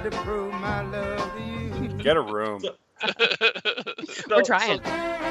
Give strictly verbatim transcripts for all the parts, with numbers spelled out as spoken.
to prove my love to you. Get a room. We're trying.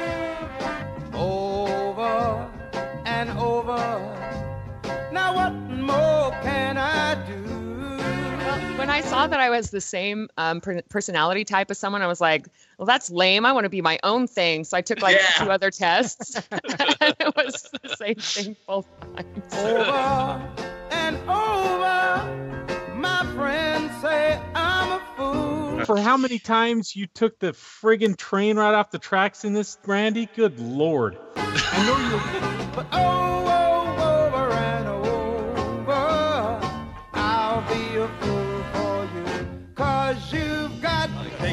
Over and over. Now what more can I do? When I saw that I was the same um, per- personality type as someone, I was like, well, that's lame. I want to be my own thing. So I took like Yeah. two other tests. And it was the same thing both times. Over and over. My friends say I'm a fool. For how many times you took the friggin' train right off the tracks in this, Randy? Good Lord. I know you. But oh, oh, over and over, I'll be a fool for you, 'cause you've got one. When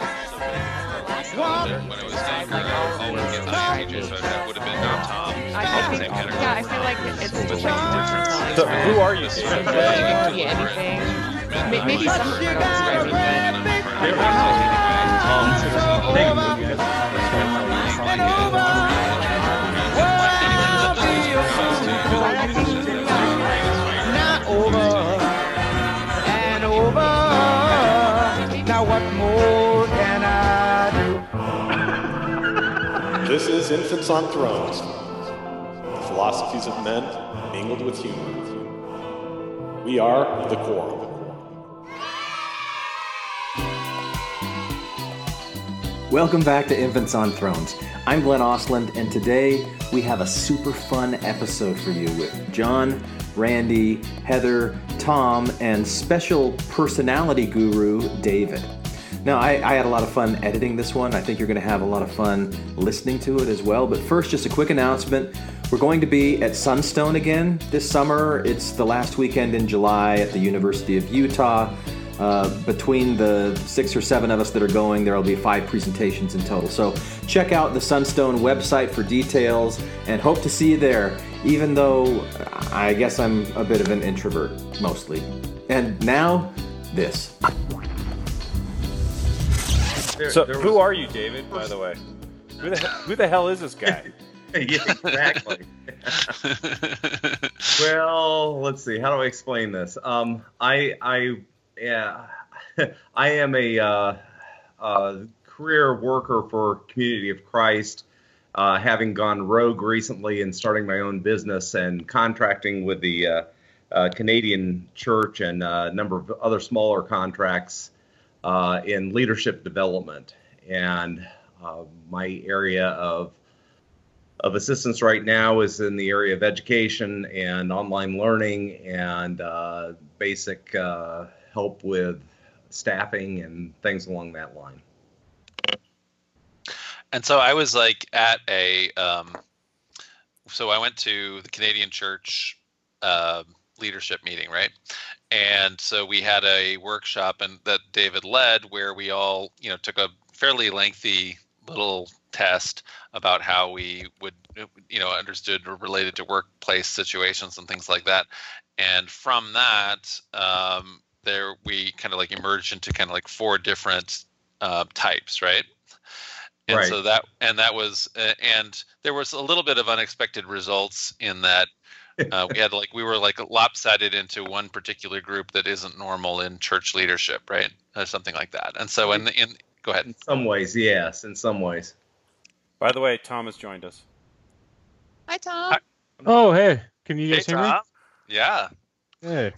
I was saying her, I always get my A J, so that would have been not Tom. I, I think, yeah, I feel like it's just like different times. So who are you? It could be anything. May- Maybe some You girls, got a right? great big They were so over and over, I'll be a fool for you. Now over and over. Now what more can I do? This is Infants on Thrones, the philosophies of men mingled with humor. We are the Quorum. Welcome back to Infants on Thrones. I'm Glenn Osland, and today we have a super fun episode for you with John, Randy, Heather, Tom, and special personality guru, David. Now, I, I had a lot of fun editing this one. I think you're going to have a lot of fun listening to it as well. But first, just a quick announcement. We're going to be at Sunstone again this summer. It's the last weekend in July at the University of Utah. Uh, between the six or seven of us that are going, there will be five presentations in total. So check out the Sunstone website for details and hope to see you there, even though I guess I'm a bit of an introvert, mostly. And now, this. There- So there who was- are you, David, by the way? Who the, who the hell is this guy? Yeah, exactly. Well, let's see. How do I explain this? Um, I, I, yeah, I am a uh, uh, career worker for Community of Christ, uh, having gone rogue recently and starting my own business and contracting with the uh, uh, Canadian Church and a number of other smaller contracts uh, in leadership development. And uh, my area of of assistance right now is in the area of education and online learning and uh, basic uh, help with staffing and things along that line. And so I was like at a, um, so I went to the Canadian Church uh, leadership meeting, right? And so we had a workshop and that David led where we all, you know, took a fairly lengthy little test about how we would, you know, understood or related to workplace situations and things like that. And from that, um, there we kind of like emerged into kind of like four different uh, types, right? And Right. so that, and that was, uh, and there was a little bit of unexpected results in that uh, we had like, we were like lopsided into one particular group that isn't normal in church leadership, right? Or something like that. And so in, in go ahead. In some ways, yes. In some ways. By the way, Tom has joined us. Hi, Tom. Hi. Oh, hey. Can you Hey, guys hear me? Tom. Yeah. Hey.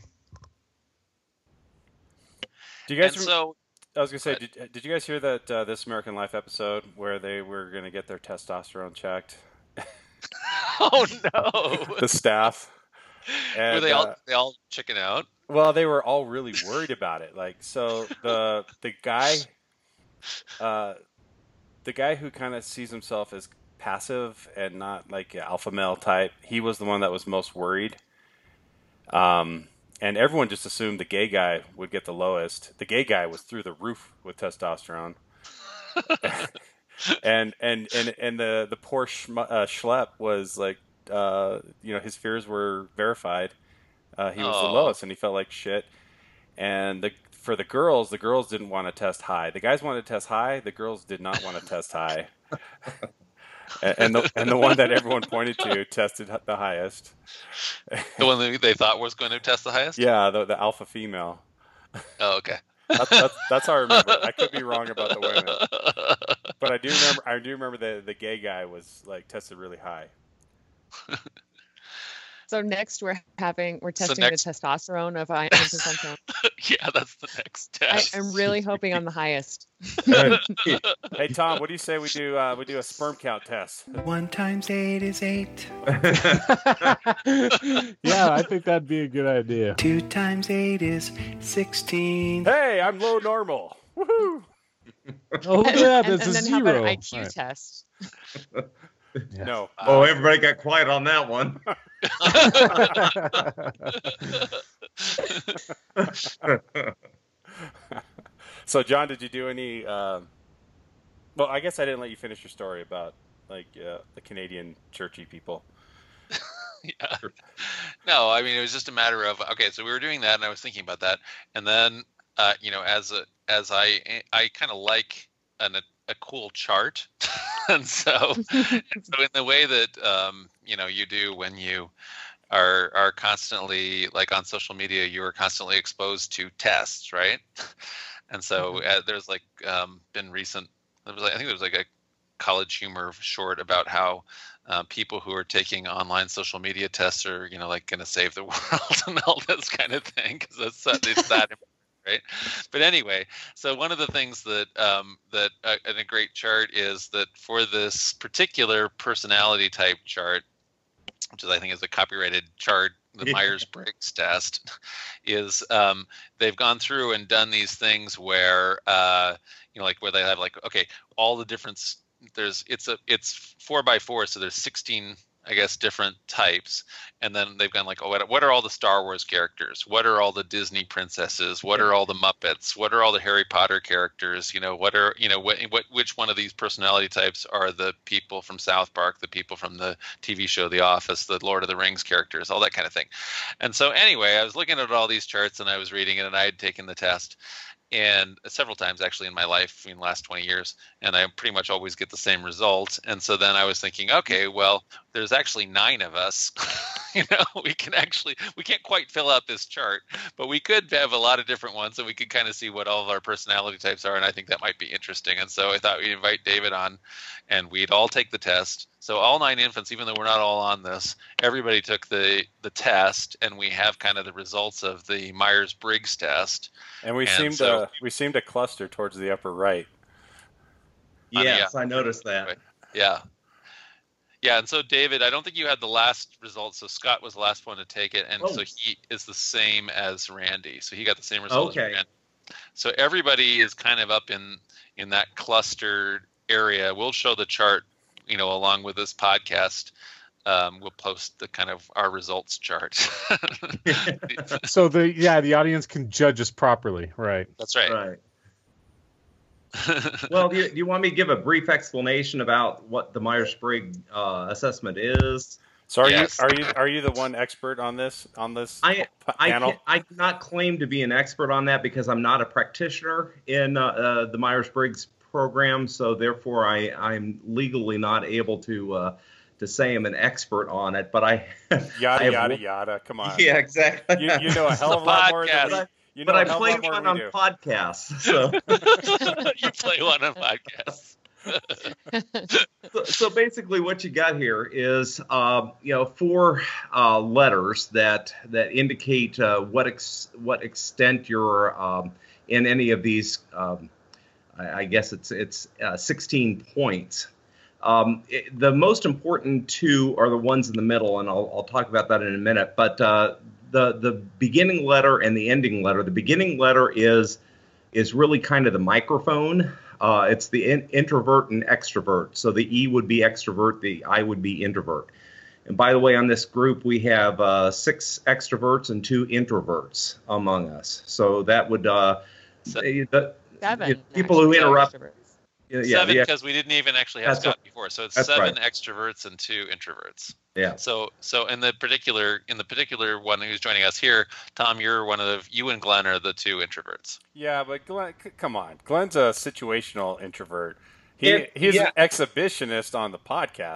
Do you guys? And rem- so, I was gonna say, Go did, did you guys hear that uh, This American Life episode where they were gonna get their testosterone checked? oh no. The staff. Were And, they all, uh, they all chicken out? Well, they were all really worried about it. Like, so the the guy, uh, the guy who kind of sees himself as passive and not like an alpha male type, he was the one that was most worried. Um, and everyone just assumed the gay guy would get the lowest. The gay guy was through the roof with testosterone. and and and and the the poor schm- uh, schlep was like, uh, you know, his fears were verified. Uh, he was Oh. the lowest, and he felt like shit. And the, for the girls, the girls didn't want to test high. The guys wanted to test high. The girls did not want to test high. and, and the and the one that everyone pointed to tested the highest. The one that they thought was going to test the highest? Yeah, the the alpha female. Oh, okay. That's, that's, that's how I remember it. I could be wrong about the women, but I do remember. I do remember the the gay guy was like tested really high. So next we're having we're So testing next- the testosterone of I Infants on Throne. Yeah, that's the next I, test. I'm really hoping I'm the highest. Hey Tom, what do you say we do? Uh, we do a sperm count test. One times eight is eight. Yeah, I think that'd be a good idea. Two times eight is sixteen. Hey, I'm low normal. Woohoo! Oh And, yeah, and, there's and a then zero. how about an I Q Right. test? Yeah. No. Oh, everybody got quiet on that one. So John, did you do any? Um, well, I guess I didn't let you finish your story about like uh, the Canadian churchy people. Yeah. No, I mean it was just a matter of okay, so we were doing that, and I was thinking about that, and then uh, you know, as a as I I kind of like an, a a cool chart, and so and so in the way that um, you know you do when you are are constantly like on social media, you are constantly exposed to tests, right? And so uh, there's like um, been recent. There was like, I think there was like a College Humor short about how uh, people who are taking online social media tests are, you know, like going to save the world and all this kind of thing because that's that, it's that important, right? But anyway, so one of the things that um, that uh, in a great chart is that for this particular personality type chart, which is I think is a copyrighted chart, the Myers-Briggs test, is um, they've gone through and done these things where uh, you know, like where they have like okay, all the different there's it's a it's four by four, so there's sixteen, I guess, different types, and then they've gone like, oh, what, what are all the Star Wars characters? What are all the Disney princesses? What are all the Muppets? What are all the Harry Potter characters? You know, what are you know what, what which one of these personality types are the people from South Park, the people from the T V show The Office, the Lord of the Rings characters, all that kind of thing. And so anyway, I was looking at all these charts and I was reading it, and I had taken the test. And several times actually in my life in the last twenty years, and I pretty much always get the same result. And so then I was thinking, okay, well, there's actually nine of us. You know, we can actually, we can't quite fill out this chart, but we could have a lot of different ones, and we could kind of see what all of our personality types are. And I think that might be interesting. And so I thought we'd invite David on, and we'd all take the test. So all nine infants, even though we're not all on this, everybody took the the test, and we have kind of the results of the Myers-Briggs test. And we And seem so- to we seem to cluster towards the upper right. Yes, yeah. I noticed that. Right. Yeah. Yeah, and so David, I don't think you had the last result, so Scott was the last one to take it, and Oh. so he is the same as Randy. So he got the same result Okay. as Randy. So everybody is kind of up in in that clustered area. We'll show the chart, you know, along with this podcast. Um, we'll post the kind of our results chart. So the yeah, the audience can judge us properly, right? That's right. Right. Well, do you, do you want me to give a brief explanation about what the Myers-Briggs uh, assessment is? So are Yes. you are you are you the one expert on this on this I p- I, panel? can, I cannot claim to be an expert on that because I'm not a practitioner in uh, uh, the Myers-Briggs program, so therefore I, I'm legally not able to uh, to say I'm an expert on it. But I Yada I have- yada yada. Come on. yeah, exactly. You, you know a hell of a lot more than Podcast. we, you know but a I hell of a played lot more one than on we do. podcasts, so. You play one on podcasts. So, so basically, what you got here is, um, you know, four uh, letters that that indicate uh, what ex- what extent you're um, in any of these. Um, I, I guess it's it's uh, sixteen points. Um, it, the most important two are the ones in the middle, and I'll, I'll talk about that in a minute. But uh, the the beginning letter and the ending letter. The beginning letter is is really kind of the microphone. Uh, it's the in, introvert and extrovert. So the E would be extrovert, the I would be introvert. And by the way, on this group, we have uh, six extroverts and two introverts among us. So that would uh, So- the, Seven. the people who actually, interrupt. extroverts. Yeah, Seven, yeah, because we didn't even actually have That's Scott before, so it's that's seven right. extroverts and two introverts. yeah. So, so in the particular, in the particular one who's joining us here, Tom, you're one of the, you and Glenn are the two introverts. Yeah, but Glenn, c- come on. Glenn's a situational introvert. He It- he's yeah. an exhibitionist on the podcast.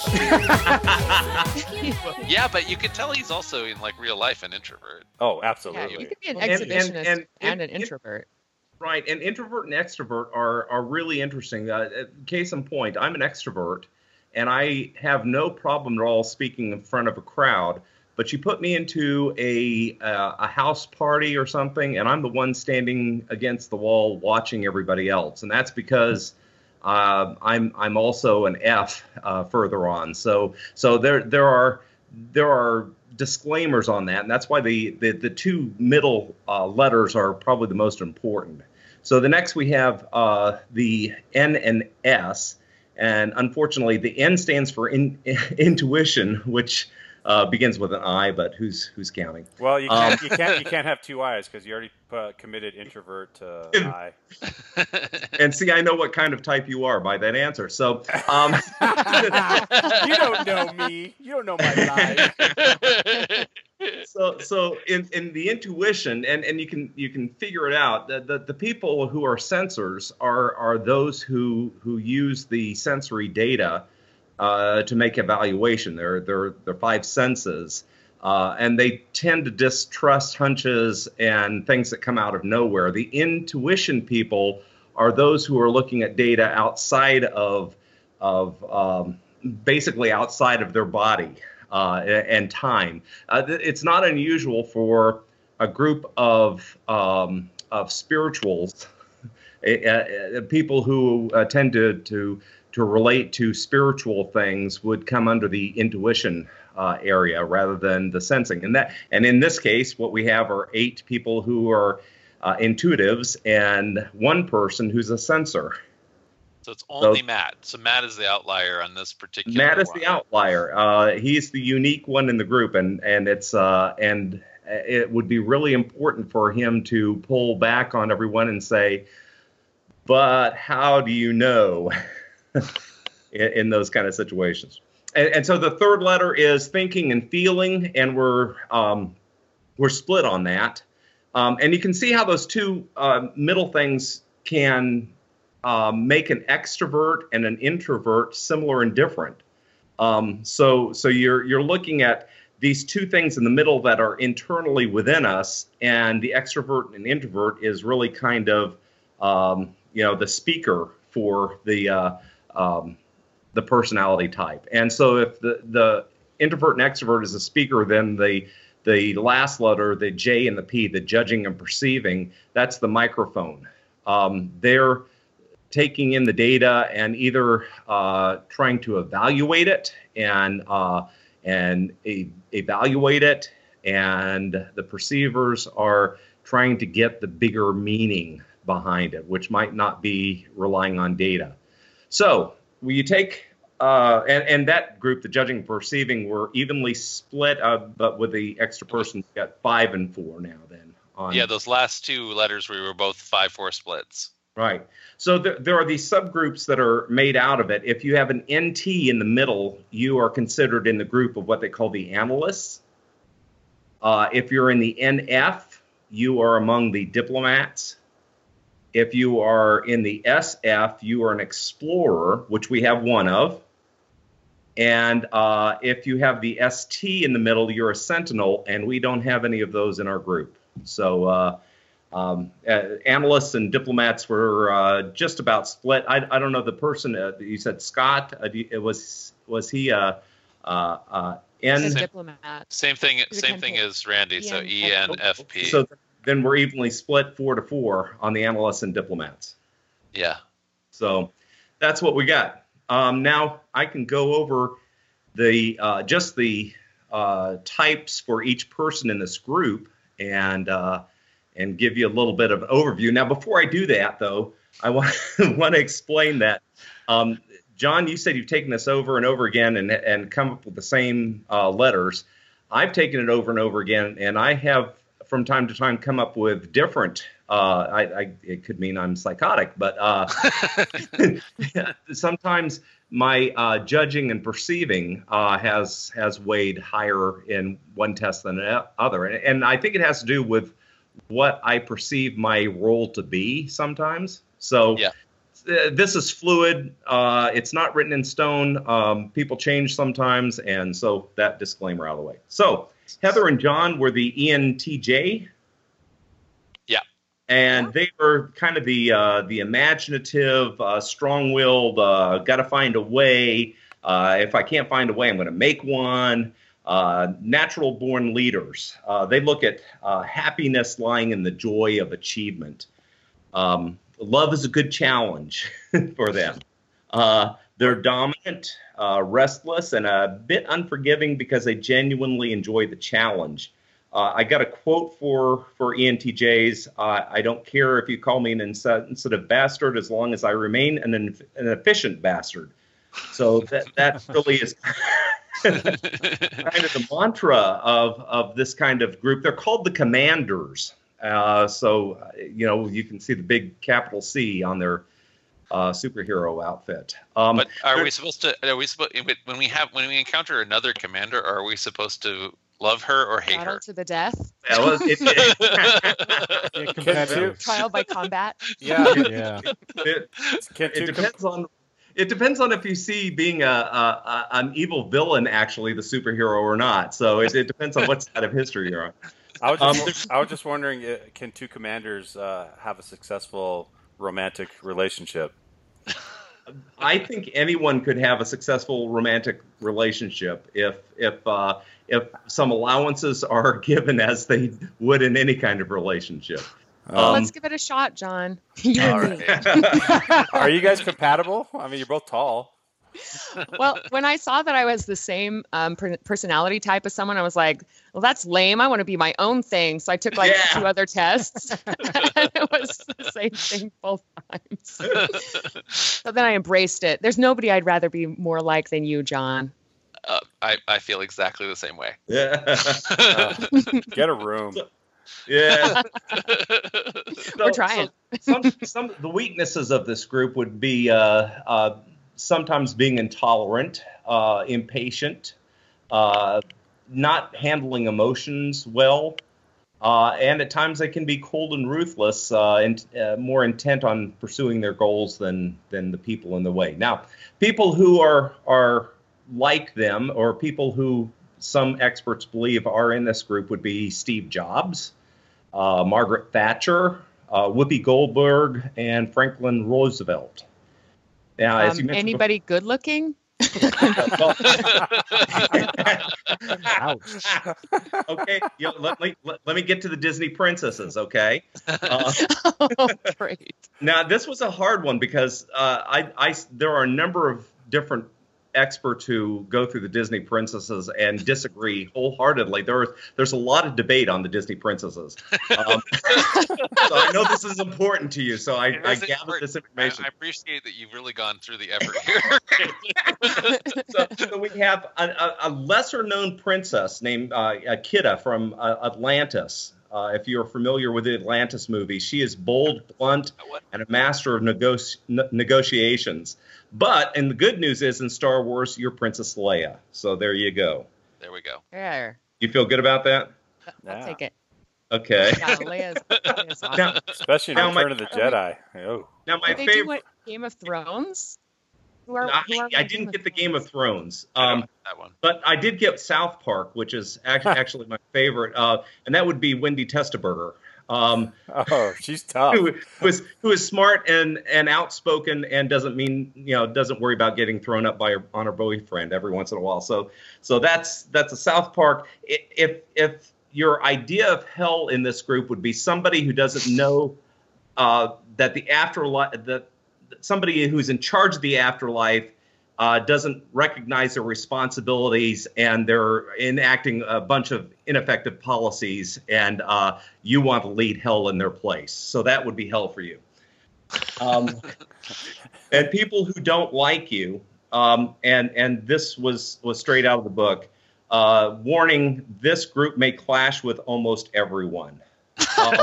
Yeah, but you could tell he's also in like real life an introvert. Oh, Yeah, absolutely. you could be an And- and- exhibitionist and, and it- an it- introvert. Right, and introvert and extrovert are are really interesting. Uh, case in point, I'm an extrovert, and I have no problem at all speaking in front of a crowd. But you put me into a uh, a house party or something, and I'm the one standing against the wall watching everybody else, and that's because uh, I'm I'm also an F uh, further on. So so there there are there are disclaimers on that, and that's why the the, the two middle uh, letters are probably the most important. So the next we have uh, the N and S, and unfortunately the N stands for in, intuition, which Uh, begins with an I, but who's who's counting? Well, you can't Um, you can't you can't have two I's because you already uh, committed introvert to I. And see, I know what kind of type you are by that answer. So, um, You don't know me. You don't know my life. so so in, in the intuition, and, and you can you can figure it out. The, the the people who are sensors are are those who who use the sensory data Uh, to make evaluation. They're, they're, they're five senses. Uh, and they tend to distrust hunches and things that come out of nowhere. The intuition people are those who are looking at data outside of, of um, basically outside of their body uh, and time. Uh, it's not unusual for a group of, um, of spirituals, uh, people who uh, tend to, to to relate to spiritual things would come under the intuition uh, area rather than the sensing. And that, and in this case, what we have are eight people who are uh, intuitives and one person who's a sensor. So it's only So- Matt. So Matt is the outlier on this particular Matt is one. the outlier. Uh, he's the unique one in the group, and and it's uh, and it would be really important for him to pull back on everyone and say, "But how do you know?" in, in those kind of situations. And, and so the third letter is thinking and feeling, and we're um, we're split on that. Um, and you can see how those two uh, middle things can uh, make an extrovert and an introvert similar and different. Um, so so you're you're looking at these two things in the middle that are internally within us, and the extrovert and introvert is really kind of um, you know the speaker for the uh, Um, the personality type. And so if the, the introvert and extrovert is a speaker, then the the last letter, the J and the P, the judging and perceiving, that's the microphone. Um, they're taking in the data and either uh, trying to evaluate it and uh, and e- evaluate it, and the perceivers are trying to get the bigger meaning behind it, which might not be relying on data. So will you take, uh, and, and that group, the judging and perceiving, were evenly split, uh, but with the extra person, got five and four now then. On, Yeah, those last two letters we were both five four splits. Right. So there, there are these subgroups that are made out of it. If you have an N T in the middle, you are considered in the group of what they call the analysts. Uh, if you're in the N F, you are among the diplomats. If you are in the S F, you are an explorer, which we have one of. And uh, if you have the S T in the middle, you're a sentinel, and we don't have any of those in our group. So uh, um, uh, analysts and diplomats were uh, just about split. I, I don't know the person, uh, you said Scott, uh, it was was he uh, uh, uh, N? He's a Same- diplomat. Same thing. He's a Same thing Ken- as Randy. So E E N N F P. So then we're evenly split four to four on the analysts and diplomats. Yeah. So that's what we got. Um, now I can go over the uh, just the uh, types for each person in this group and uh, and give you a little bit of overview. Now, before I do that, though, I want want to explain that. Um, John, you said you've taken this over and over again and and come up with the same uh, letters. I've taken it over and over again, and I have from time to time come up with different. Uh, I, I it could mean I'm psychotic, but uh, sometimes my uh, judging and perceiving uh, has has weighed higher in one test than the other, and, and I think it has to do with what I perceive my role to be sometimes. So Yeah. uh, this is fluid. Uh, it's not written in stone. Um, people change sometimes, and so that disclaimer out of the way. So Heather and John were the E N T J. Yeah. And Yeah. they were kind of the uh, the imaginative, uh, strong-willed, uh, got to find a way. Uh, if I can't find a way, I'm going to make one. Uh, natural-born leaders. Uh, they look at uh, happiness lying in the joy of achievement. Um, love is a good challenge for them. Uh, they're dominant, uh, restless, and a bit unforgiving because they genuinely enjoy the challenge. Uh, I got a quote for, for E N T Js. Uh, I don't care if you call me an insensitive bastard as long as I remain an, an efficient bastard. So that, that really is kind of the mantra of, of this kind of group. They're called the Commanders. Uh, so, you know, you can see the big capital C on their uh, superhero outfit. Um, but are we supposed to, are we supposed, when we have, when we encounter another commander, are we supposed to love her or hate Battle her? to the death. Yeah, well, it, Yeah, competitive. Trial by combat. Yeah. Yeah. it, Can it two depends on it depends on if you see being a, a, a an evil villain actually the superhero or not. So it, it depends on what side of history you're on. I was Um, just, I was just wondering, uh, can two commanders uh, have a successful romantic relationship? I think anyone could have a successful romantic relationship if if uh, if some allowances are given as they would in any kind of relationship. Um, Let's give it a shot, John. You All and me. right. Are you guys compatible? I mean, you're both tall. Well, when I saw that I was the same um, per- personality type as someone, I was like, well, that's lame. I want to be my own thing. So I took like Yeah. two other tests. And it was the same thing both times. So then I embraced it. There's nobody I'd rather be more like than you, John. Uh, I, I feel exactly the same way. Yeah, Uh, get a room. yeah. We're So- trying. so some some the weaknesses of this group would be uh, uh, sometimes being intolerant, uh, impatient, uh, not handling emotions well, uh, and at times they can be cold and ruthless, uh, and uh, more intent on pursuing their goals than than the people in the way. Now, people who are are like them, or people who some experts believe are in this group, would be Steve Jobs, uh, Margaret Thatcher, uh, Whoopi Goldberg, and Franklin Roosevelt. Now, as you Um, mentioned anybody good looking? before, Ouch. okay, you know, let me let, let me get to the Disney princesses. Okay. Uh, Oh, great. Now, this was a hard one because uh, I, I, there are a number of different experts who go through the Disney princesses and disagree wholeheartedly. There, there's a lot of debate on the Disney princesses. Um, so I know this is important to you, so I, It I is gathered important. this I, information. I appreciate that you've really gone through the effort here. so, so we have a, a, a lesser-known princess named uh, Kidda from uh, Atlantis. Uh, if you're familiar with the Atlantis movie, she is bold, blunt, What? and a master of negoti- ne- negotiations. But, and the good news is in Star Wars, you're Princess Leia. So there you go. There we go. There. You feel good about that? I'll Yeah. take it. Okay. Yeah, Leia's, Leia's awesome. Now, Especially in Now, my- Return of the Jedi. Oh, now my Did they do favorite. what Game of Thrones? Who are, I, who are I in didn't Game get the Game of Thrones. I don't Um, like that one. But I did get South Park, which is actually, actually my favorite, uh, and that would be Wendy Testaberger, um, oh, she's tough. who, who is who is smart and, and outspoken and doesn't mean you know doesn't worry about getting thrown up by her, on her boyfriend every once in a while. So so that's that's a South Park. I- If if your idea of hell in this group would be somebody who doesn't know uh, that the afterlife that somebody who's in charge of the afterlife. Uh, doesn't recognize their responsibilities and they're enacting a bunch of ineffective policies and uh, you want to lead hell in their place. So that would be hell for you. Um, and people who don't like you, um, and, and this was, was straight out of the book, uh, warning, this group may clash with almost everyone. Um,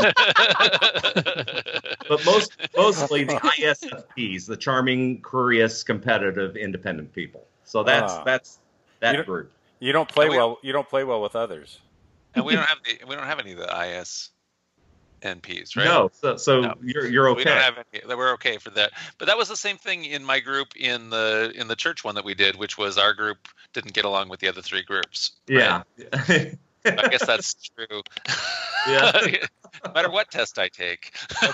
but most mostly the I S F Ps, the charming, curious, competitive, independent people. So that's Ah. that's that You don't- group. You don't play And we- well. You don't play well with others. And we don't have the, we don't have any of the I S N Ps, right? No, so so No. you're you're We don't okay. have any. We're okay for that. But that was the same thing in my group in the in the church one that we did, which was our group didn't get along with the other three groups. right? Yeah. I guess that's true. Yeah. No matter what test I take.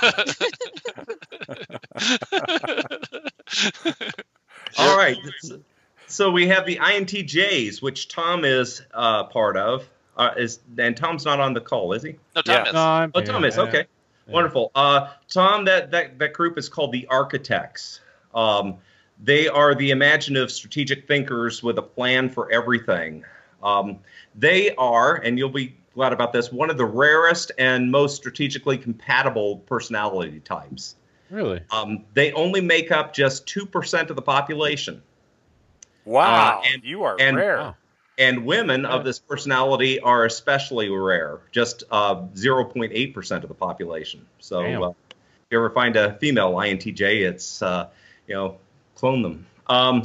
All right. So we have the I N T Js, which Tom is uh, part of. Uh, is and Tom's not on the call, is he? No, Tom Yeah. is. No, I'm Oh, here. Tom is. Yeah. Okay. Yeah. Wonderful. Uh, Tom, that, that, that group is called the Architects. Um, they are the imaginative strategic thinkers with a plan for everything. Um, they are, and you'll be glad about this, one of the rarest and most strategically compatible personality types. Really? Um, they only make up just two percent of the population. Wow, Uh, and- you are and- rare. Wow. And women of this personality are especially rare, just uh, zero point eight percent of the population. So Damn. uh, if you ever find a female I N T J, it's, uh, you know, clone them. Um,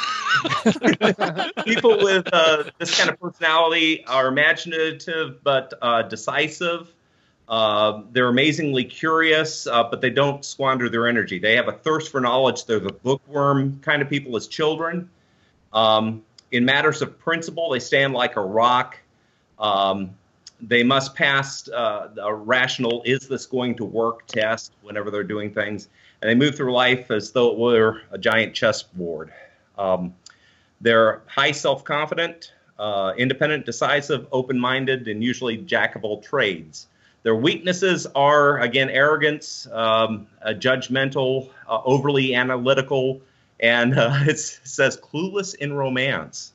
people with uh, this kind of personality are imaginative but uh, decisive. Uh, they're amazingly curious, uh, but they don't squander their energy. They have a thirst for knowledge. They're the bookworm kind of people as children. Um, in matters of principle, they stand like a rock. Um, they must pass uh, a rational, is this going to work test whenever they're doing things. And they move through life as though it were a giant chessboard. Um, they're high self-confident, uh, independent, decisive, open-minded, and usually jack of all trades. Their weaknesses are, again, arrogance, um, uh, judgmental, uh, overly analytical, and uh, it says clueless in romance.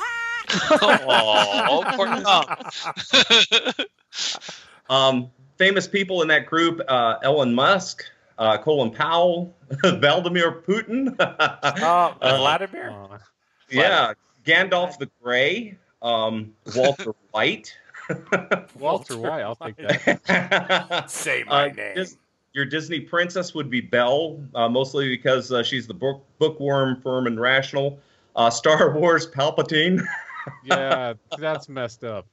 Oh, poor Tom. Um, famous people in that group, uh, Elon Musk, uh, Colin Powell, Vladimir Putin. Uh, Vladimir? Oh, Yeah, Gandalf the Grey, um, Walter White. Walter White, I'll take that. Say my Uh, name. Dis- your Disney princess would be Belle, uh, mostly because uh, she's the book bookworm, firm, and rational. Uh, Star Wars Palpatine. Yeah, that's messed up.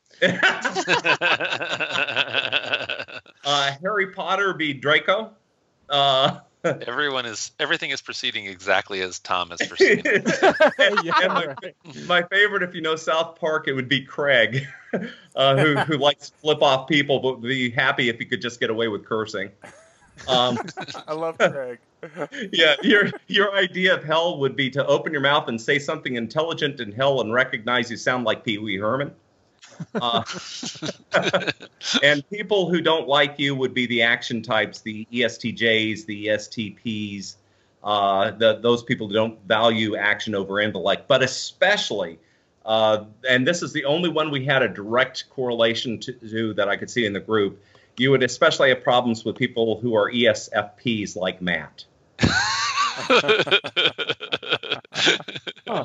uh, Harry Potter be Draco. Uh, Everyone is everything is proceeding exactly as Tom is proceeding. Yeah, and my, right. my favorite, if you know South Park, it would be Craig, uh, who, who likes to flip off people, but would be happy if he could just get away with cursing. Um, I love Craig. yeah, your your idea of hell would be to open your mouth and say something intelligent in hell and recognize you sound like Pee Wee Herman. Uh, and people who don't like you would be the action types, the E S T Js, the E S T Ps, uh, the, those people who don't value action over intellect, but especially, uh, and this is the only one we had a direct correlation to, to that I could see in the group, you would especially have problems with people who are E S F Ps like Matt. Oh.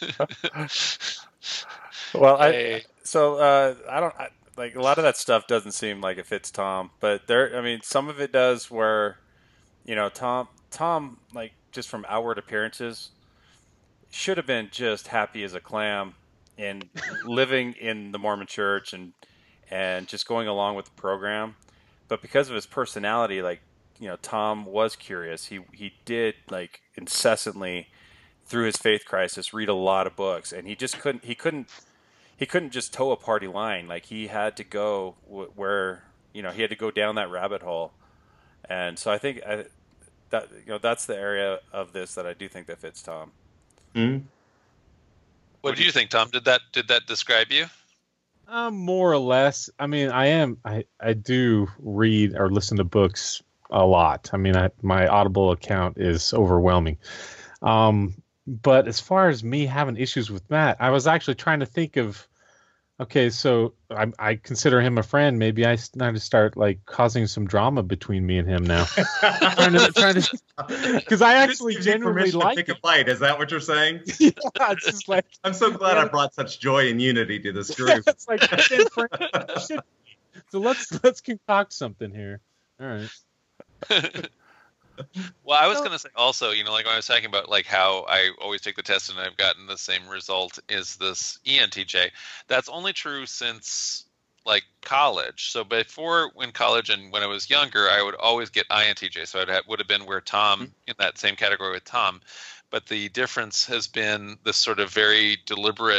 Well, I Hey. so uh, I don't I, like a lot of that stuff doesn't seem like it fits Tom, but there. I mean, some of it does. Where you know, Tom, Tom, like just from outward appearances, should have been just happy as a clam and living in the Mormon Church and and just going along with the program. But because of his personality, like you know, Tom was curious. He he did like incessantly through his faith crisis read a lot of books, and he just couldn't. He couldn't. He couldn't just toe a party line. Like he had to go w- where you know he had to go down that rabbit hole, and so I think I, that you know that's the area of this that I do think that fits Tom. Mm-hmm. What do you think, Tom? Did that did that describe you? Um, more or less. I mean, I am. I I do read or listen to books a lot. I mean, I, my Audible account is overwhelming. Um, but as far as me having issues with Matt, I was actually trying to think of. Okay, so I, I consider him a friend. Maybe I s- need to start like causing some drama between me and him now. trying to, trying to, because I actually Just give you genuinely permission like to pick him. a fight. Is that what you're saying? Yeah, it's just like I'm so glad I brought such joy and unity to this group. it's like the same friend it should be. So let's let's concoct something here. All right. Well, I was going to say also, you know, like when I was talking about like how I always take the test and I've gotten the same result is this E N T J. That's only true since like college. So before in college and when I was younger, I would always get I N T J. So it would have been where Tom in that same category with Tom. But the difference has been this sort of very deliberate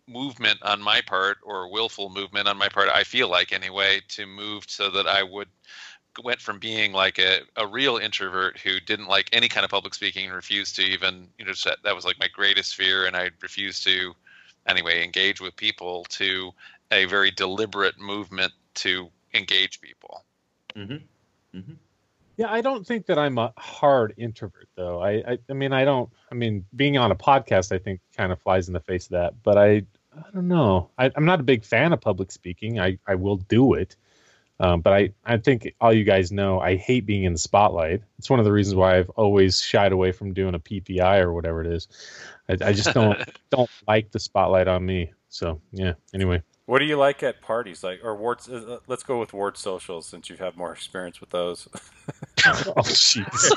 movement on my part, or willful movement on my part, I feel like anyway, to move so that I would went from being like a, a real introvert who didn't like any kind of public speaking and refused to even, you know, that was like my greatest fear, and I refused to anyway engage with people, to a very deliberate movement to engage people. Mm-hmm. Mm-hmm. Yeah, I don't think that I'm a hard introvert, though. I, I, I mean, I don't. I mean, being on a podcast, I think, kind of flies in the face of that. But I, I don't know. I, I'm not a big fan of public speaking. I, I will do it, um, but I, I think all you guys know, I hate being in the spotlight. It's one of the reasons why I've always shied away from doing a P P I or whatever it is. I, I just don't don't like the spotlight on me. So yeah. Anyway. What do you like at parties, like, or Ward? Uh, let's go with Ward socials, since you've had more experience with those. Oh, jeez.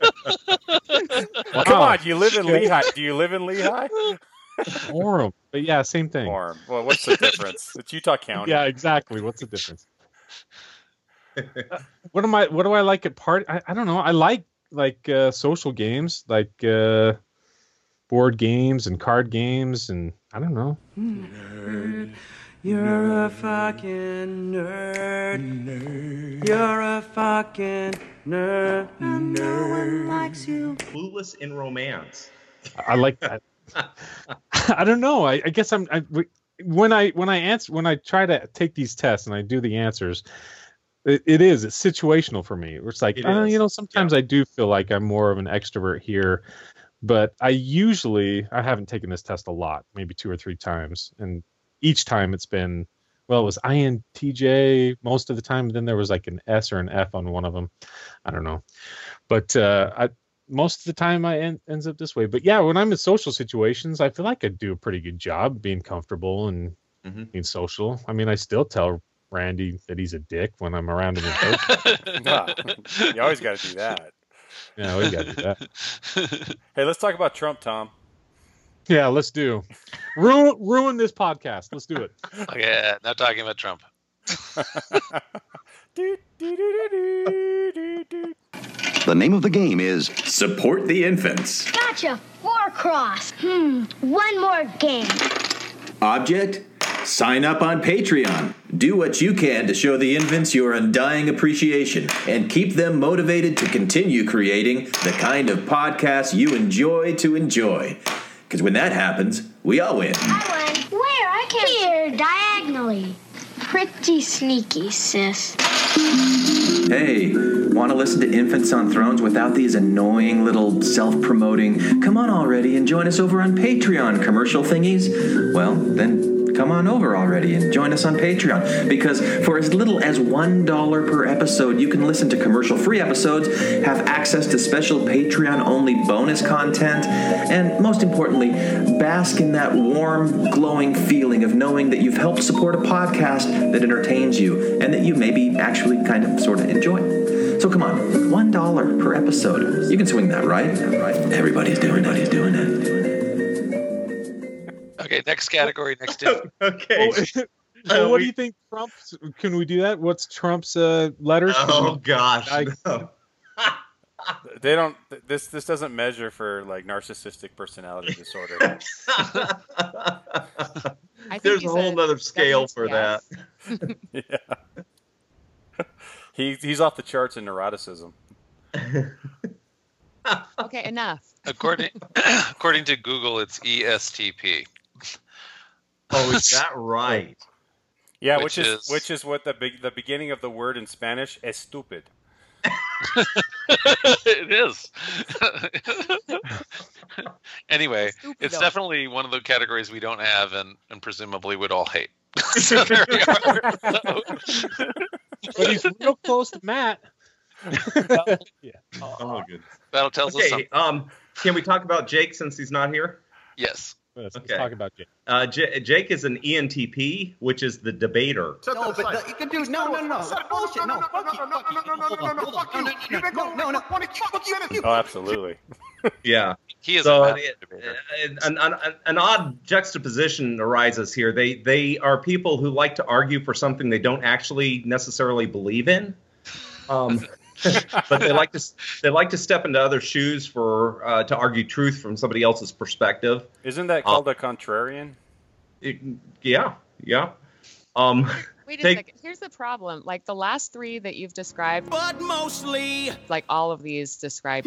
Wow. Come on, you live in Lehigh. Do you live in Lehigh? Orem, but yeah, same thing. Orem. Well, what's the difference? It's Utah County. Yeah, exactly. What's the difference? uh, what am I? What do I like at party? I, I don't know. I like like uh, social games, like uh, board games and card games, and I don't know. Nerd. You're a fucking nerd. nerd. You're a fucking nerd. And no one likes you. Clueless in romance. I like that. I don't know. I, I guess I'm I, when I when I answer when I try to take these tests and I do the answers, it, it is it's situational for me. It's like It uh, is. you know, sometimes Yeah. I do feel like I'm more of an extrovert here, but I usually I haven't taken this test a lot, maybe two or three times, and each time it's been, well, it was I N T J most of the time. Then there was like an S or an F on one of them. I don't know. But uh, I, most of the time I en- ends up this way. But yeah, when I'm in social situations, I feel like I do a pretty good job being comfortable and Mhm. being social. I mean, I still tell Randy that he's a dick when I'm around him in person. Nah, you always got to do that. Yeah, we got to do that. Hey, let's talk about Trump, Tom. Yeah, let's do. Ruin, ruin this podcast. Let's do it. Okay, not talking about Trump. Do, do, do, do, do, do, do. The name of the game is Support the infants. Gotcha. Four cross. Hmm. One more game. Object? Sign up on Patreon. Do what you can to show the infants your undying appreciation and keep them motivated to continue creating the kind of podcasts you enjoy to enjoy. Because when that happens, we all win. I win. Where? I can't. Here, diagonally. Pretty sneaky, sis. Hey, want to listen to Infants on Thrones without these annoying little self-promoting, come on already and join us over on Patreon commercial thingies? Well, then come on over already and join us on Patreon, because for as little as one dollar per episode, you can listen to commercial-free episodes, have access to special Patreon-only bonus content, and most importantly, bask in that warm, glowing feeling of knowing that you've helped support a podcast that entertains you and that you maybe actually kind of sort of enjoy. So come on, one dollar per episode. You can swing that, right? Everybody's doing it. He's doing it. Okay, next category, next diff. Okay. Well, well, what do you think Trump's, can we do that? What's Trump's uh, letters? Oh gosh. I- no. They don't. This this doesn't measure for like narcissistic personality disorder. I think There's a he's whole nother scale for yes. that. Yeah. He he's off the charts in neuroticism. Okay, enough. According according to Google, it's E S T P. Oh, is that right? Yeah, Which which, is, is- which is what the be- the beginning of the word in Spanish es stupid. It is. Anyway, Stupid it's though. definitely one of the categories we don't have and, and presumably would all hate. So there we are. But he's real close to Matt. Yeah. Oh, good. That'll tell us Okay. something. Um, can we talk about Jake since he's not here? Yes. Let's, let's Okay. talk about Jake. Uh, J- Jake is an E N T P, which is the debater. No, but the, you can do no, no, no, that's bullshit. No, fuck you, fuck you. Hold on, hold on. No, no, no, no, fuck you. Oh, absolutely. Yeah. He is So a uh, master debater. an, an, an, an odd juxtaposition arises here. They they are people who like to argue for something they don't actually necessarily believe in, um, but they like to they like to step into other shoes for uh, to argue truth from somebody else's perspective. Isn't that called a contrarian? It, yeah, yeah. Um, Wait a take, second. Here's the problem. Like the last three that you've described, But mostly. like all of these describe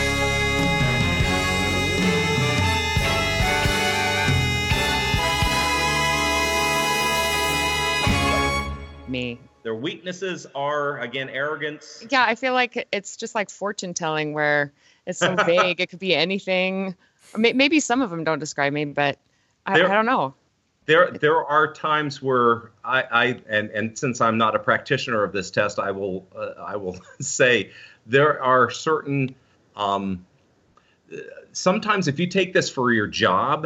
me. Their weaknesses are, again, arrogance. Yeah, I feel like it's just like fortune telling where it's so vague. It could be anything. May- Maybe some of them don't describe me, but I, There- I don't know. There, there are times where I, I and, and since I'm not a practitioner of this test, I will, uh, I will say there are certain. Um, sometimes, if you take this for your job,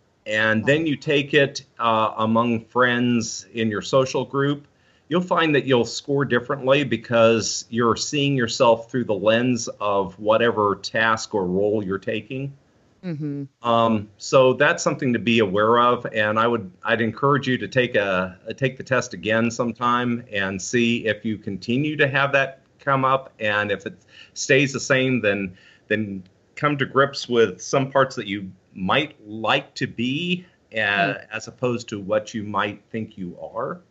and then you take it uh, among friends in your social group, you'll find that you'll score differently because you're seeing yourself through the lens of whatever task or role you're taking. Mm-hmm. Um, so that's something to be aware of, and I would I'd encourage you to take a, a take the test again sometime and see if you continue to have that come up, and if it stays the same, then then come to grips with some parts that you might like to be, uh, mm. as opposed to what you might think you are.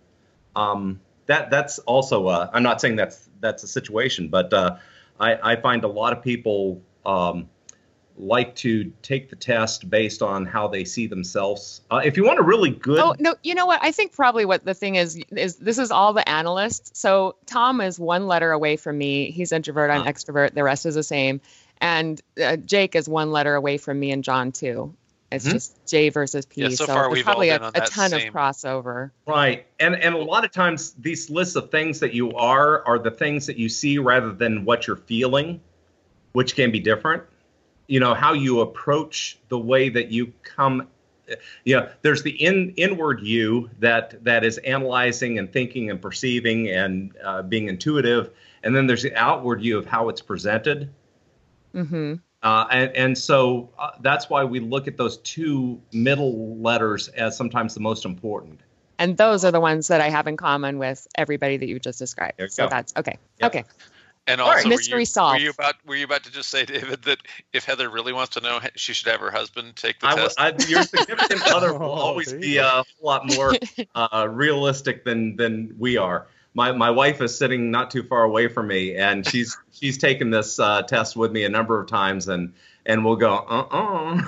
Um, that that's also uh, I'm not saying that's that's a situation, but uh, I, I find a lot of people. Um, like to take the test based on how they see themselves. Uh, if you want a really good... Oh, no, you know what? I think probably what the thing is, is this is all the analysts. So Tom is one letter away from me. He's introvert, I'm Huh. extrovert. The rest is the same. And uh, Jake is one letter away from me and John too. It's Mhm. just J versus P. Yeah, so so far there's we've all probably been a, on a that ton same- of crossover. Right. And and a lot of times these lists of things that you are are the things that you see rather than what you're feeling, which can be different. You know, how you approach the way that you come. You know, there's the in, inward you that that is analyzing and thinking and perceiving and uh, being intuitive. And then there's the outward you of how it's presented. Mm-hmm. Uh, and, and so uh, that's why we look at those two middle letters as sometimes the most important. And those are the ones that I have in common with everybody that you just described. There you so go. that's okay. Yep. Okay. And All right, also, were mystery you, solved. Were you about were you about to just say, David, that if Heather really wants to know, she should have her husband take the I, w- test? I, your significant other will always there you be go. a lot more uh, realistic than than we are. My my wife is sitting not too far away from me, and she's she's taken this uh, test with me a number of times, and and we'll go uh uh.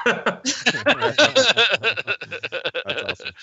That's awesome.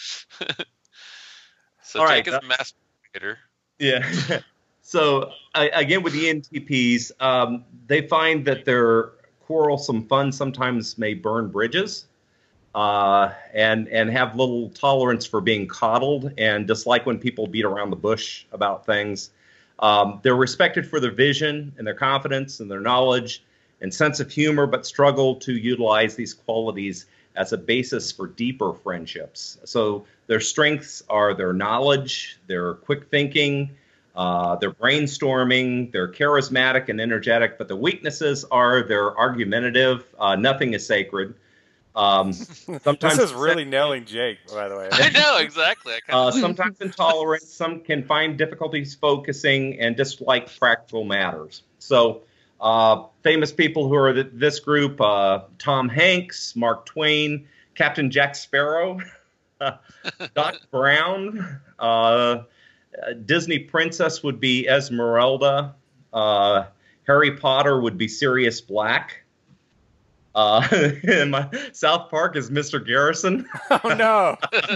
So All Jake right, is a masturbator. Yeah. So I, again, with the E N T Ps, um, they find that their quarrelsome fun sometimes may burn bridges, uh, and and have little tolerance for being coddled, and dislike when people beat around the bush about things. Um, they're respected for their vision and their confidence and their knowledge and sense of humor, but struggle to utilize these qualities as a basis for deeper friendships. So their strengths are their knowledge, their quick thinking, uh, their brainstorming, they're charismatic and energetic, but the weaknesses are they're argumentative. Uh, nothing is sacred. Um, sometimes This is really nailing Jake, by the way. I know, exactly. I uh, kinda, sometimes intolerant. Some can find difficulties focusing and dislike practical matters. So uh, famous people who are th- this group, uh, Tom Hanks, Mark Twain, Captain Jack Sparrow, Doc Brown, uh, Disney princess would be Esmeralda. Uh, Harry Potter would be Sirius Black. Uh, and my, South Park is Mister Garrison. Oh no,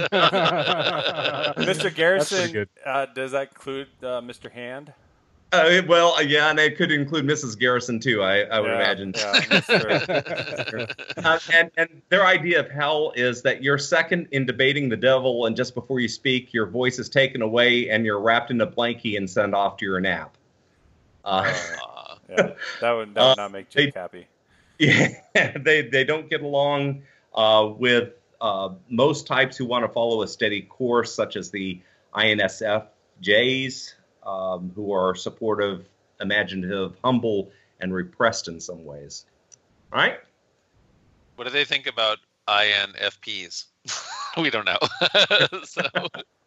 Mister pretty Garrison. good. Uh, does that include uh, Mister Hand? Uh, well, yeah, and it could include Missus Garrison too. I, I would Yeah, imagine. yeah, Mister Uh, and, and their idea of hell is that you're second in debating the devil, and just before you speak, your voice is taken away, and you're wrapped in a blankie and sent off to your nap. Uh, Aw. Yeah, that would that would Uh, not make Jake happy. yeah, they they don't get along uh, with uh, most types who want to follow a steady course, such as the I N S F Js, um, who are supportive, imaginative, humble, and repressed in some ways. All right. What do they think about I N F Ps? We don't know. So.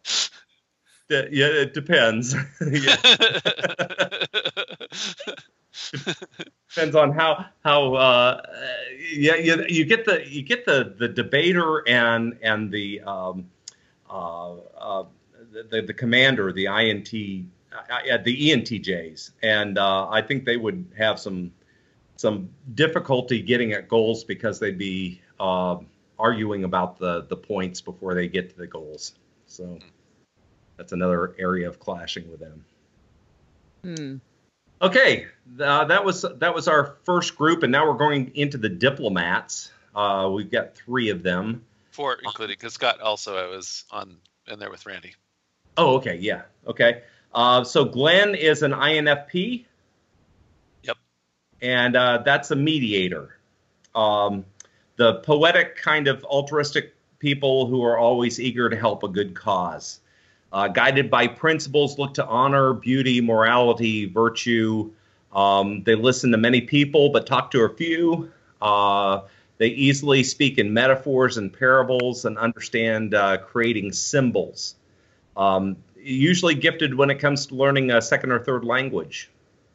D- yeah, it depends. Yeah. Depends on how how uh, yeah you, you get the you get the, the debater and and the um, uh, uh, the, the commander, the I N T uh, the E N T Js, and uh, I think they would have some some difficulty getting at goals because they'd be uh, arguing about the the points before they get to the goals. So that's another area of clashing with them. Hmm. Okay, uh, that was that was our first group, and now we're going into the diplomats. Uh, we've got three of them. Four, including because Scott also I was on in there with Randy. Oh, okay, yeah, okay. Uh, so Glenn is an I N F P. Yep. And uh, that's a mediator. Um, the poetic kind of altruistic people who are always eager to help a good cause. Uh, guided by principles, look to honor, beauty, morality, virtue. Um, they listen to many people, but talk to a few. Uh, they easily speak in metaphors and parables and understand uh, creating symbols. Um, usually gifted when it comes to learning a second or third language.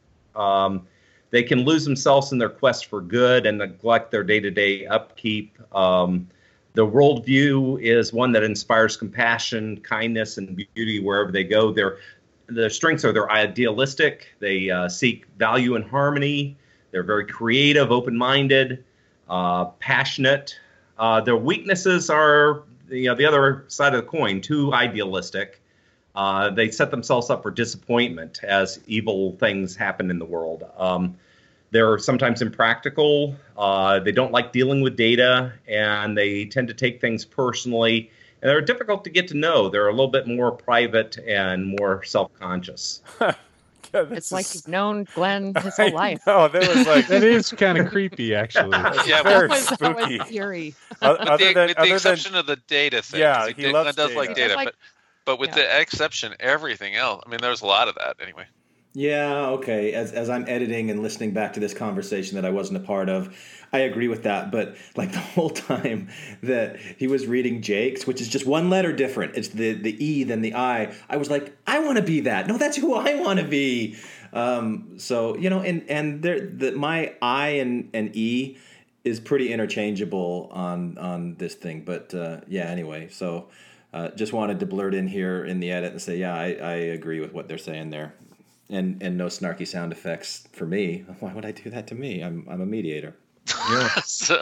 Um, they can lose themselves in their quest for good and neglect their day-to-day upkeep. Um, The worldview is one that inspires compassion, kindness, and beauty wherever they go. Their their strengths are they're idealistic. They uh, seek value and harmony. They're very creative, open-minded, uh, passionate. Uh, their weaknesses are you know the other side of the coin, too idealistic. Uh, they set themselves up for disappointment as evil things happen in the world. Um, They're sometimes impractical. Uh, they don't like dealing with data, and they tend to take things personally. And they're difficult to get to know. They're a little bit more private and more self-conscious. Yeah, It's like you've known Glenn his whole life. No, that was like That is kind of creepy, actually. Yeah, very That was, that spooky. was eerie. O- With other the, than, with the other than exception of the data thing. Yeah, 'cause he Glenn loves does data. like data, Like- but but with yeah. the exception, everything else. I mean, there's a lot of that anyway. Yeah, okay. As as I'm editing and listening back to this conversation that I wasn't a part of, I agree with that. But like the whole time that he was reading Jake's, which is just one letter different, it's the the E than the I. I was like, I want to be that. No, that's who I want to be. Um, so you know, and and there, the my I and and E is pretty interchangeable on on this thing. But uh, yeah, anyway, so uh, just wanted to blurt in here in the edit and say, yeah, I, I agree with what they're saying there. And and no snarky sound effects for me. Why would I do that to me? I'm I'm a mediator. Yeah. so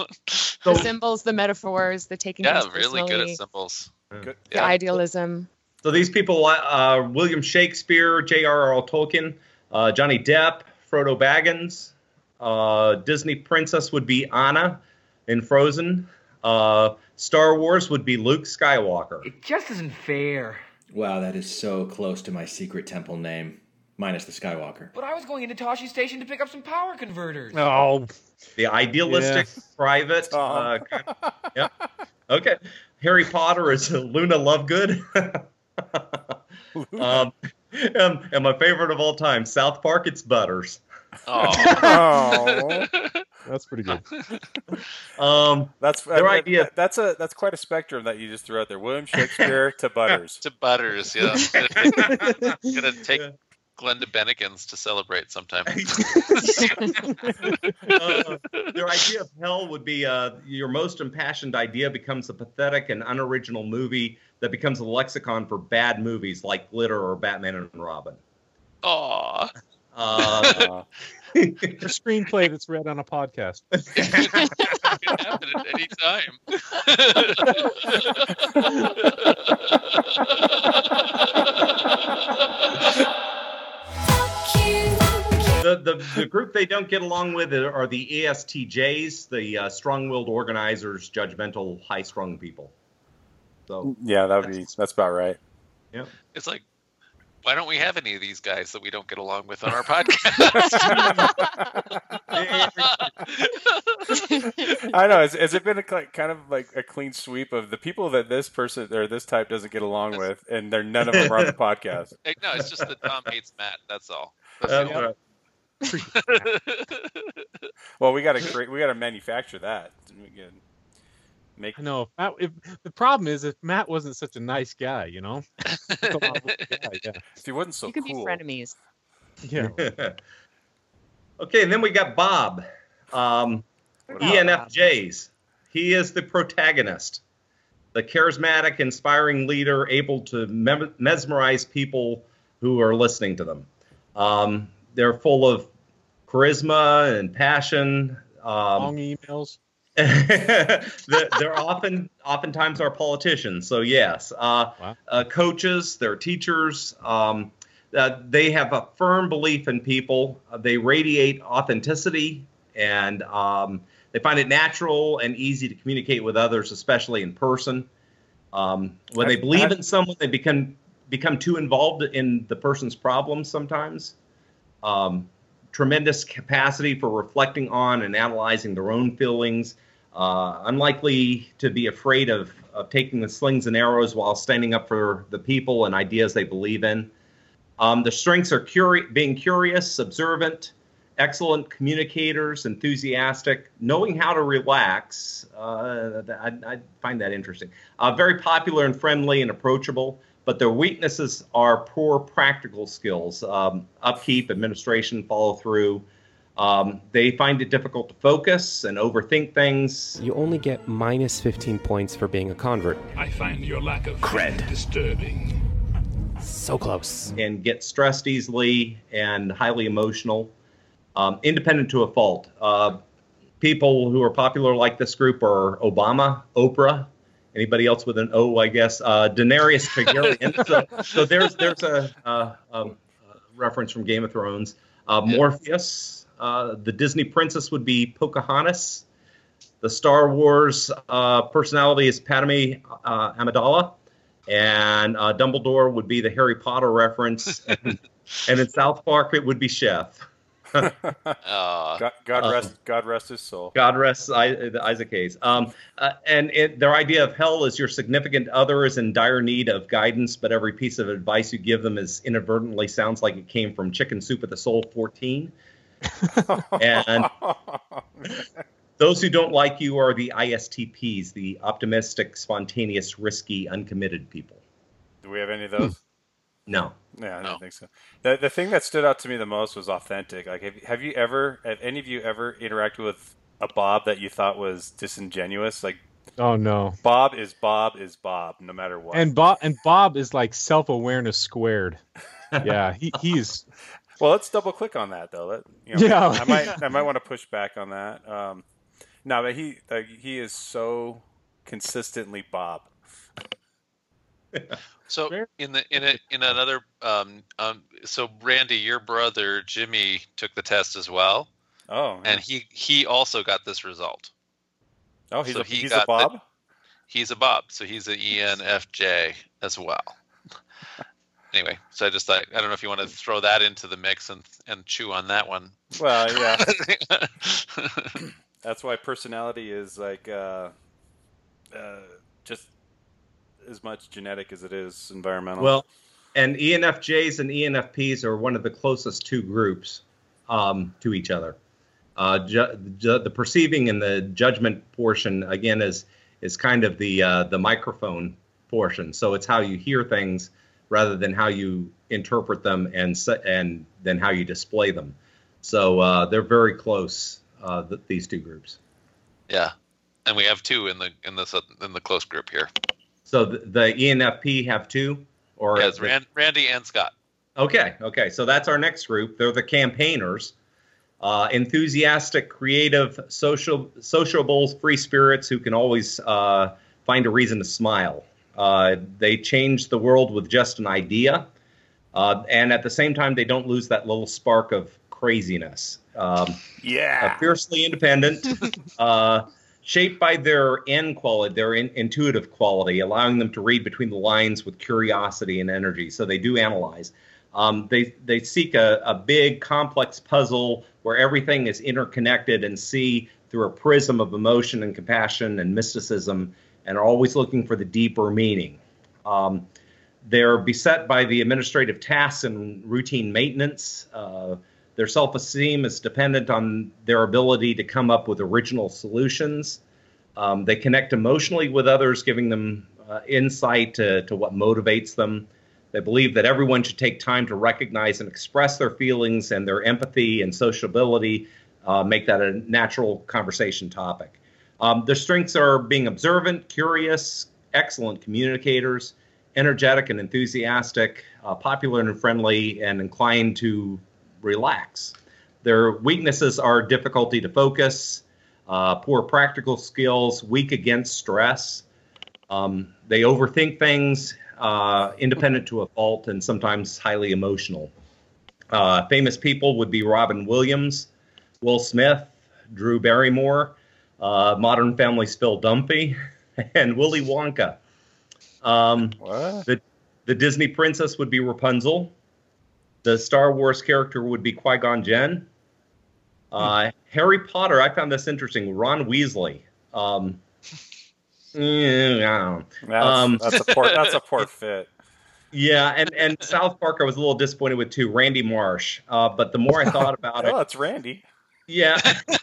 The symbols, the metaphors, the taking yeah, things really good personally, at symbols. Good. the Yeah. idealism. So these people, uh, William Shakespeare, J R R Tolkien, uh, Johnny Depp, Frodo Baggins, uh, Disney princess would be Anna in Frozen. Uh, Star Wars would be Luke Skywalker. It just isn't fair. Wow, that is so close to my secret temple name, minus the Skywalker. But I was going into Toshi Station to pick up some power converters. Oh, The idealistic, private. Uh, yeah. Okay. Harry Potter is Luna Lovegood. um, and, and my favorite of all time, South Park, it's Butters. Oh, Oh, that's pretty good. Um, that's Their I- idea- That's a that's quite a spectrum that you just threw out there. William Shakespeare to Butters. to Butters, yeah. Gonna take Glenn to Bennigan's to celebrate sometime. uh, their idea of hell would be uh, your most impassioned idea becomes a pathetic and unoriginal movie that becomes a lexicon for bad movies like Glitter or Batman and Robin. Aw. Uh, Uh, A screenplay that's read on a podcast. It can happen at any time. the, the the group they don't get along with are the E S T Js, the uh, strong-willed organizers, judgmental, high-strung people. So yeah, that would be that's about right. yeah. It's like, why don't we have any of these guys that we don't get along with on our podcast? I know. Has, has it been a cl- kind of like a clean sweep of the people that this person or this type doesn't get along with, and they're none of them are on the podcast? Like, no, it's just that Tom hates Matt. That's all. That's That's all. right. Well, we got to create. We got to manufacture that. We can make. I know. If Matt, if, the problem is if Matt wasn't such a nice guy, you know. Come on, guy, yeah. If he wasn't so You can cool. be frenemies. Yeah. Okay, and then we got Bob, um, E N F Js. He is the protagonist, the charismatic, inspiring leader, able to mem- mesmerize people who are listening to them. Um, they're full of charisma and passion. Um, Long emails. they're, they're often, oftentimes, are politicians. So yes, uh, Wow. uh, coaches, they're teachers. Um, uh, they have a firm belief in people. Uh, they radiate authenticity, and um, they find it natural and easy to communicate with others, especially in person. Um, when they believe in someone, they become become too involved in the person's problems sometimes. Um, tremendous capacity for reflecting on and analyzing their own feelings. Uh, unlikely to be afraid of, of taking the slings and arrows while standing up for the people and ideas they believe in. Um, the strengths are curi- being curious, observant, excellent communicators, enthusiastic, knowing how to relax. Uh, I, I find that interesting. Uh, very popular and friendly and approachable, but their weaknesses are poor practical skills, um, upkeep, administration, follow through. Um, they find it difficult to focus and overthink things. You only get minus fifteen points for being a convert. I find your lack of Cred. disturbing. So close. And get stressed easily and highly emotional. Um, independent to a fault. Uh, people who are popular like this group are Obama, Oprah, anybody else with an O, I guess, uh, Daenerys Targaryen. so, so there's there's a, a, a reference from Game of Thrones. Uh, Morpheus. Uh, the Disney princess would be Pocahontas. The Star Wars uh, personality is Padme uh, Amidala. And uh, Dumbledore would be the Harry Potter reference. And, and in South Park, it would be Chef. uh, God, God rest, um, God rest his soul. God rest I, Isaac Hayes. Um, uh, and it, their idea of hell is your significant other is in dire need of guidance, but every piece of advice you give them is inadvertently sounds like it came from Chicken Soup at the Soul fourteen. And those who don't like you are the I S T Ps, the optimistic, spontaneous, risky, uncommitted people. Do we have any of those? No. Yeah, I don't think so. The the thing that stood out to me the most was authentic. Like, have, have you ever, have any of you ever interacted with a Bob that you thought was disingenuous? Like, oh no, Bob is Bob is Bob, no matter what. And Bob and Bob is like self-awareness squared. Yeah, he he's. Well, let's double click on that though. Let, you know, yeah, I might I might want to push back on that. Um, no, but he like, he is so consistently Bob. So in the in a in another um um so Randy, your brother Jimmy took the test as well. Oh, yeah. And he he also got this result. Oh, he's so a he he's got a Bob. The, he's a Bob, so he's an E N F J as well. Anyway, so I just thought I don't know if you want to throw that into the mix and and chew on that one. Well, yeah. That's why personality is like uh, uh, just as much genetic as it is environmental. Well, and E N F Js and E N F Ps are one of the closest two groups um, to each other. Uh, ju- ju- the perceiving and the judgment portion, again, is is kind of the uh, the microphone portion. So it's how you hear things rather than how you interpret them and se- and then how you display them. So uh, they're very close, uh, th- these two groups. Yeah, and we have two in the in the in the close group here. So the, the E N F P have two, or yes, Rand, Randy and Scott. Okay, okay. So that's our next group. They're the campaigners, uh, enthusiastic, creative, social, sociable, free spirits who can always uh, find a reason to smile. Uh, they change the world with just an idea, uh, and at the same time, they don't lose that little spark of craziness. Um, yeah, uh, fiercely independent. uh, Shaped by their N quality, their in, intuitive quality, allowing them to read between the lines with curiosity and energy. So they do analyze. Um, they they seek a, a big, complex puzzle where everything is interconnected and see through a prism of emotion and compassion and mysticism, and are always looking for the deeper meaning. Um, they're beset by the administrative tasks and routine maintenance. Uh, Their self-esteem is dependent on their ability to come up with original solutions. Um, they connect emotionally with others, giving them uh, insight to, to what motivates them. They believe that everyone should take time to recognize and express their feelings, and their empathy and sociability uh, make that a natural conversation topic. Um, their strengths are being observant, curious, excellent communicators, energetic and enthusiastic, uh, popular and friendly, and inclined to relax. Their weaknesses are difficulty to focus, uh, poor practical skills, weak against stress. Um, they overthink things, uh, independent to a fault, and sometimes highly emotional. Uh, famous people would be Robin Williams, Will Smith, Drew Barrymore, uh, Modern Family's Phil Dunphy, and Willy Wonka. Um, the, the Disney princess would be Rapunzel. The Star Wars character would be Qui-Gon Jinn. Uh, Harry Potter, I found this interesting. Ron Weasley. Um, yeah, That's, um, that's a poor. That's a poor fit. Yeah, and, and South Park I was a little disappointed with too. Randy Marsh. Uh, but the more I thought about it, Oh, it's Randy. yeah,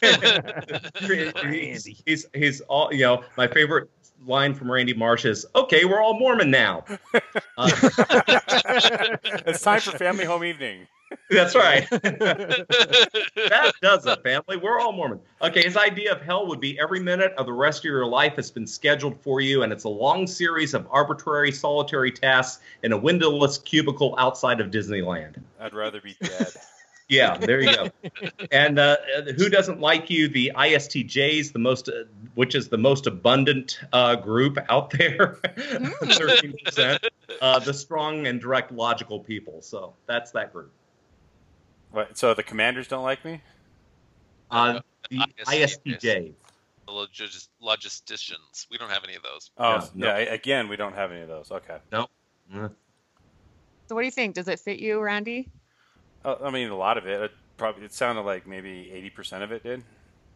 he's, he's he's all you know. My favorite line from Randy Marsh is, "Okay, we're all Mormon now." Uh, It's time for family home evening. That's right. That does it, family. We're all Mormon. Okay, his idea of hell would be every minute of the rest of your life has been scheduled for you, and it's a long series of arbitrary, solitary tasks in a windowless cubicle outside of Disneyland. I'd rather be dead. Yeah, there you go. And uh, who doesn't like you? The I S T Js, the most, uh, which is the most abundant uh, group out there, thirteen percent. Uh, the strong and direct, logical people. So that's that group. What, so the commanders don't like me? Uh, the I S T J. The logis- logisticians. We don't have any of those. Oh, Yeah, yeah. no. Again, we don't have any of those. Okay. Nope. So what do you think? Does it fit you, Randy? Uh, I mean, a lot of it. It probably. It sounded like maybe eighty percent of it did.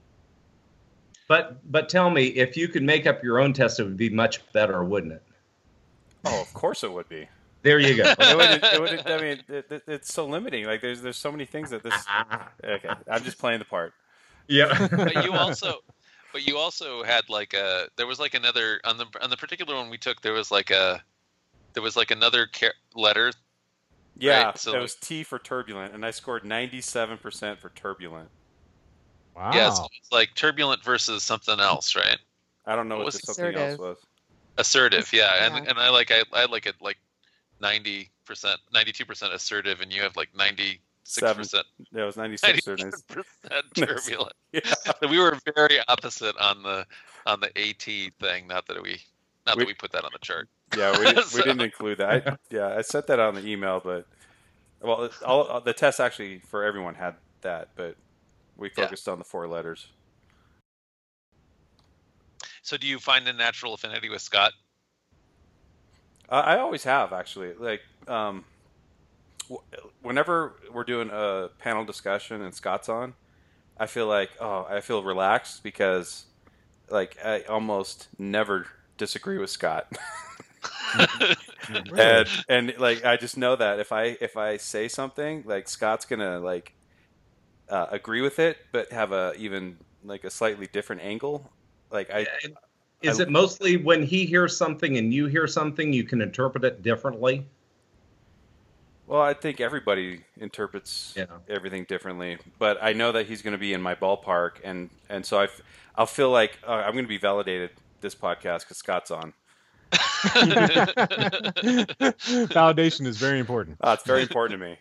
But but tell me, if you could make up your own test, it would be much better, wouldn't it? Oh, of course it would be. There you go. it would, it would, I mean, it, it, it's so limiting. Like, there's there's so many things that this. Okay, I'm just playing the part. Yeah. But you also, but you also had like a. There was like another on the on the particular one we took. There was like a, there was like another car- letter. Yeah, Right, so it was T for turbulent, and I scored ninety-seven percent for turbulent. Wow. Yeah, so it's like turbulent versus something else, right? I don't know What what, was the something else assertive? was. Assertive, yeah, Yeah. and and I like I I like it like ninety percent, ninety-two percent assertive, and you have like ninety-six percent. Yeah, it was ninety-six or ninety-seven ninety- percent turbulent. Yeah. So we were very opposite on the on the AT thing. Not that we not We- that we put that on the chart. Yeah, we, didn't- So- we didn't include that. I, yeah, I sent that on the email, but well, it- all, the test actually for everyone had that, but we Yeah. focused on the four letters. So do you find a natural affinity with Scott? Uh, I always have actually. Like, um, w- whenever we're doing a panel discussion and Scott's on, I feel like oh, I feel relaxed because, like, I almost never disagree with Scott. and and like I just know that if I if I say something, like Scott's gonna like uh, agree with it, but have a even like a slightly different angle. Like I. Is I- it mostly when he hears something and you hear something, you can interpret it differently? Well, I think everybody interprets Yeah. everything differently, but I know that he's going to be in my ballpark, and, and so I f- I'll feel like uh, I'm going to be validated this podcast because Scott's on. Validation is very important. Uh, it's very important to me.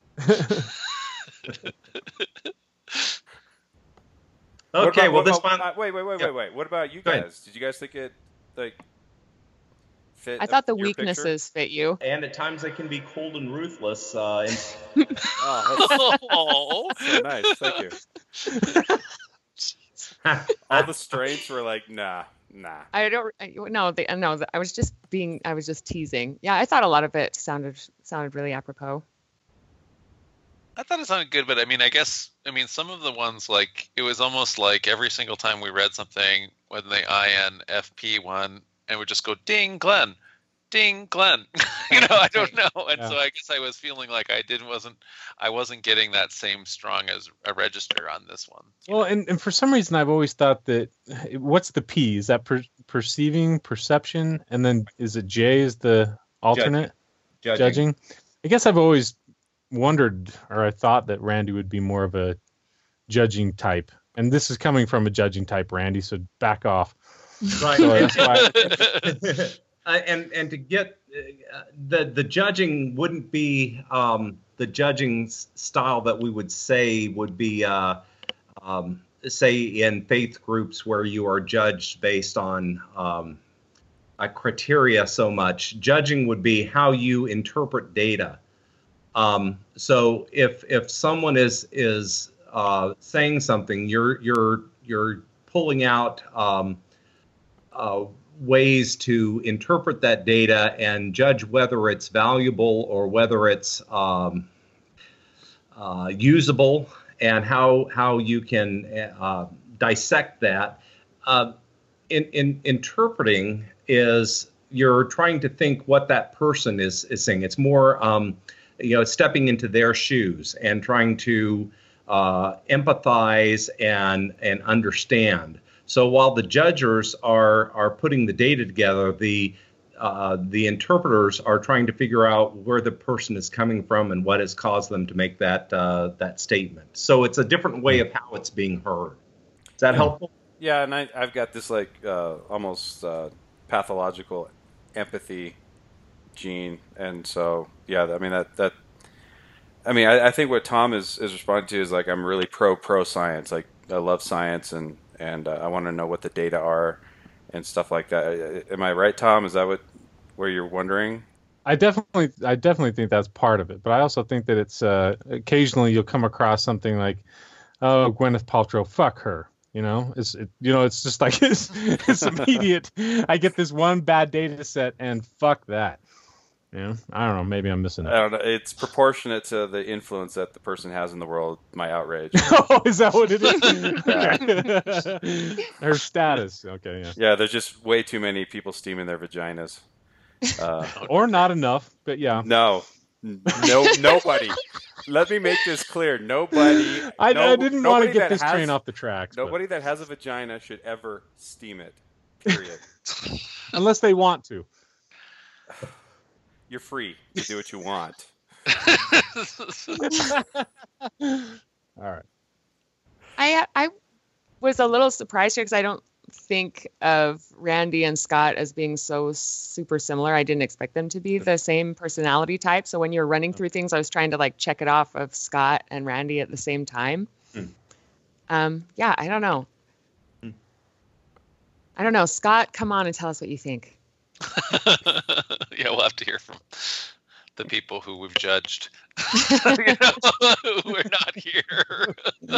What Okay, about- well, what this about- one. uh, wait, wait, wait, Yeah. wait, wait. What about you Go ahead. guys? Did you guys think it like fit? I thought the your picture? weaknesses fit you. And at times they can be cold and ruthless. Uh, and Oh, Oh, that's so nice. Thank you. All the strengths were like, nah, nah. I don't. I, no, they, no. I was just being. I was just teasing. Yeah, I thought a lot of it sounded sounded really apropos. I thought it sounded good, but I mean, I guess, I mean, some of the ones, like, it was almost like every single time we read something, when the I N F P one, and would just go, ding, Glenn, ding, Glenn. you know, I don't know. And Yeah. so I guess I was feeling like I didn't, wasn't, I wasn't getting that same strong as a register on this one. Well, and, and for some reason, I've always thought that what's the P? Is that per, perceiving, perception, and then is it J is the alternate? Judging. Judging. I guess I've always wondered, or I thought that Randy would be more of a judging type. And this is coming from a judging type, Randy, so back off. Right. So that's why Uh, and and to get uh, the the judging wouldn't be um, the judging s- style that we would say would be uh, um, say in faith groups where you are judged based on um, a criteria so much. Judging would be how you interpret data. Um, so if if someone is is uh, saying something, you're you're you're pulling out um, uh, ways to interpret that data and judge whether it's valuable or whether it's um, uh, usable, and how how you can uh, dissect that. Uh, in, in interpreting is you're trying to think what that person is is saying. It's more um, you know, stepping into their shoes and trying to uh, empathize and and understand. So while the judgers are are putting the data together, the uh, the interpreters are trying to figure out where the person is coming from and what has caused them to make that uh, that statement. So it's a different way of how it's being heard. Is that helpful? Yeah, and I, I've got this like uh, almost uh, pathological empathy gene, and so yeah, I mean that that. I mean, I, I think what Tom is is responding to is like I'm really pro pro science. Like I love science and. And uh, I want to know what the data are and stuff like that. Am I right, Tom? Is that what where you're wondering? I definitely, I definitely think that's part of it. But I also think that it's uh, occasionally you'll come across something like, "Oh, Gwyneth Paltrow, fuck her." You know, it's it, you know, it's just like it's, it's immediate. I get this one bad data set and fuck that. You know, I don't know. Maybe I'm missing it. I don't know. It's proportionate to the influence that the person has in the world. My outrage. Oh, is that what it is? Her status. Okay, yeah. Yeah, there's just way too many people steaming their vaginas. Uh, or not enough, but yeah. No, no, nobody. Let me make this clear. Nobody. I, no, I didn't want to get that this has, train off the tracks. Nobody but. that has a vagina should ever steam it. Period. Unless they want to. You're free to do what you want. All right. I I was a little surprised here because I don't think of Randy and Scott as being so super similar. I didn't expect them to be the same personality type. So when you're running through things, I was trying to like check it off of Scott and Randy at the same time. Hmm. Um, yeah, I don't know. Hmm. I don't know. Scott, come on and tell us what you think. Yeah, we'll have to hear from the people who we've judged. You know, we're not here.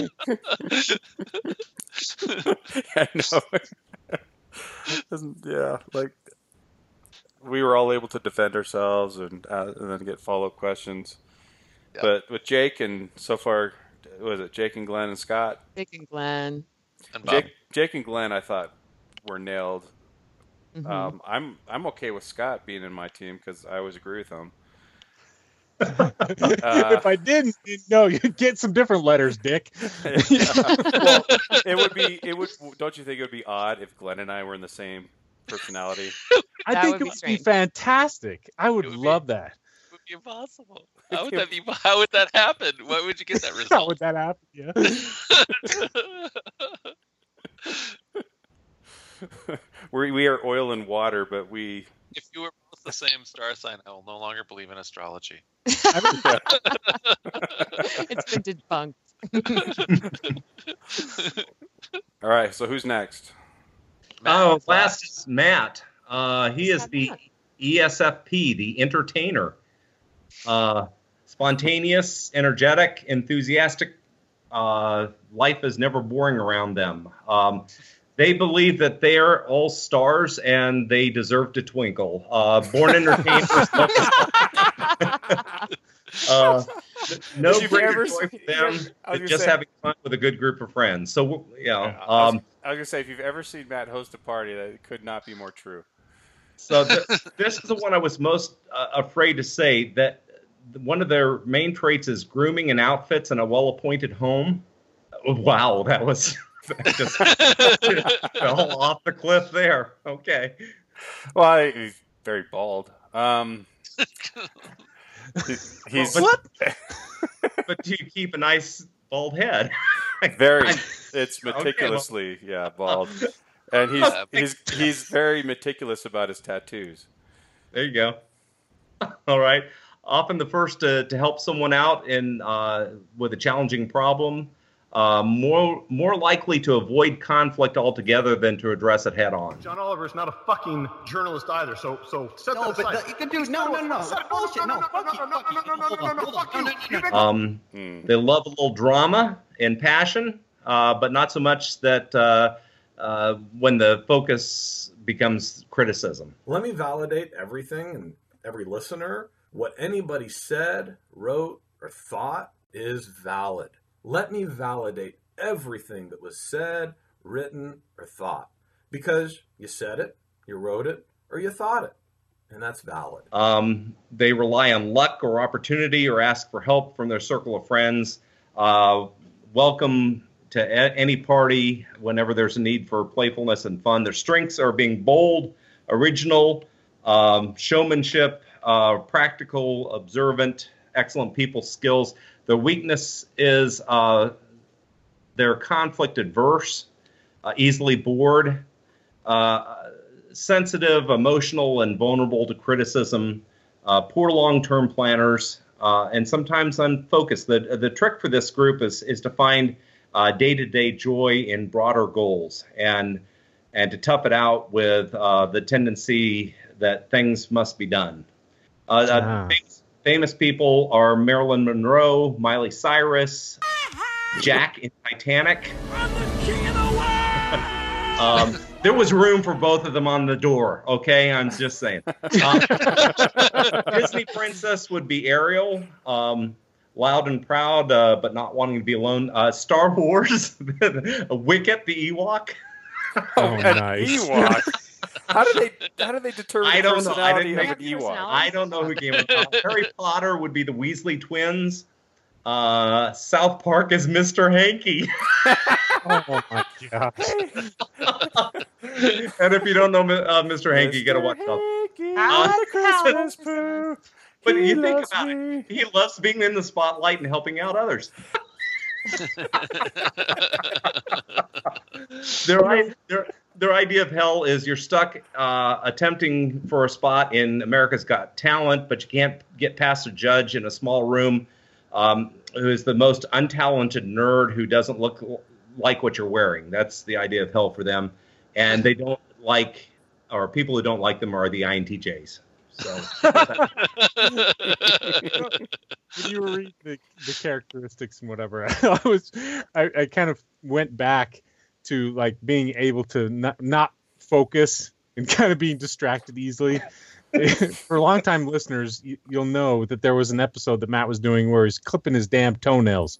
I know. Yeah, like we were all able to defend ourselves and, uh, and then get follow-up questions. Yep. But with Jake and so far, was it Jake and Glenn and Scott? Jake and Glenn. And Bob. Jake, Jake and Glenn, I thought were nailed. Mm-hmm. Um, I'm I'm okay with Scott being in my team because I always agree with him. uh, if I didn't, no, you'd get some different letters, Dick. Yeah. Well, it would be it would. Don't you think it would be odd if Glenn and I were in the same personality? I That think would it be would strange. be fantastic. I would, would love be- that. It would be impossible. How would that be? How would that happen? Why would you get that result? How would that happen? Yeah. we we are oil and water, but we. If you were both the same star sign, I will no longer believe in astrology. It's been debunked. All right, so who's next? Oh, last is Matt. Uh, he is the Matt? E S F P, the entertainer. Uh, spontaneous, energetic, enthusiastic. Uh, life is never boring around them. Um, they believe that they're all stars and they deserve to twinkle. Uh, born entertainers. uh, no If you've greater ever joy for seen- them I was than gonna just say- having fun with a good group of friends. So, you know, Yeah, I was, um, I was gonna say if you've ever seen Matt host a party, that could not be more true. So th- this is the one I was most uh, afraid to say, that one of their main traits is grooming and outfits and a well-appointed home. Wow, that was that just fell off the cliff there. Okay. Well, I, he's very bald. Um, He's what? But do you keep a nice bald head? Very. It's meticulously, okay, well. yeah, bald, and he's he's he's very meticulous about his tattoos. There you go. All right. Often the first to, to help someone out in uh, with a challenging problem, uh, more more likely to avoid conflict altogether than to address it head on. John Oliver's not a fucking journalist either, so so set no, that aside. But the, dude, no, no, no, no, bullshit, no, fuck you, fuck you, hold on, hold on. Um, they love a little drama and passion, uh, but not so much that uh, uh, when the focus becomes criticism. Let me validate everything and every listener. What anybody said, wrote, or thought is valid. Let me validate everything that was said, written, or thought. Because you said it, you wrote it, or you thought it. And that's valid. Um, they rely on luck or opportunity or ask for help from their circle of friends. Uh, welcome to a- any party whenever there's a need for playfulness and fun. Their strengths are being bold, original, um, showmanship, Uh, practical, observant, excellent people skills. Their weakness is uh, they're conflict adverse, uh, easily bored, uh, sensitive, emotional, and vulnerable to criticism, uh, poor long-term planners, uh, and sometimes unfocused. The, the trick for this group is, is to find uh, day-to-day joy in broader goals and, and to tough it out with uh, the tendency that things must be done. Uh, uh, Ah. famous, famous people are Marilyn Monroe, Miley Cyrus, Jack in Titanic. um, there was room for both of them on the door, okay? I'm just saying. Um, Disney princess would be Ariel, um, loud and proud, uh, but not wanting to be alone. Uh, Star Wars, Wicket the Ewok. Oh, nice. Ewok. How do they how do they determine I the don't know. I personality didn't of an make- Ewok? I don't know who came up with that. Harry Potter would be the Weasley twins. Uh, South Park is Mister Hanky. Oh my god! And if you don't know uh, Mister Hanky, you gotta watch South Uh, the Christmas poo. But He you think loves about me. it, he loves being in the spotlight and helping out others. their, i- their, their idea of hell is you're stuck uh, attempting for a spot in America's Got Talent, but you can't get past a judge in a small room um, who is the most untalented nerd who doesn't look l- like what you're wearing. That's the idea of hell for them. And they don't like, or people who don't like them are the I N T Js. So When you were reading the, the characteristics and whatever, I was I, I kind of went back to like being able to not, not focus and kind of being distracted easily. For longtime listeners, you, you'll know that there was an episode that Matt was doing where he's clipping his damn toenails.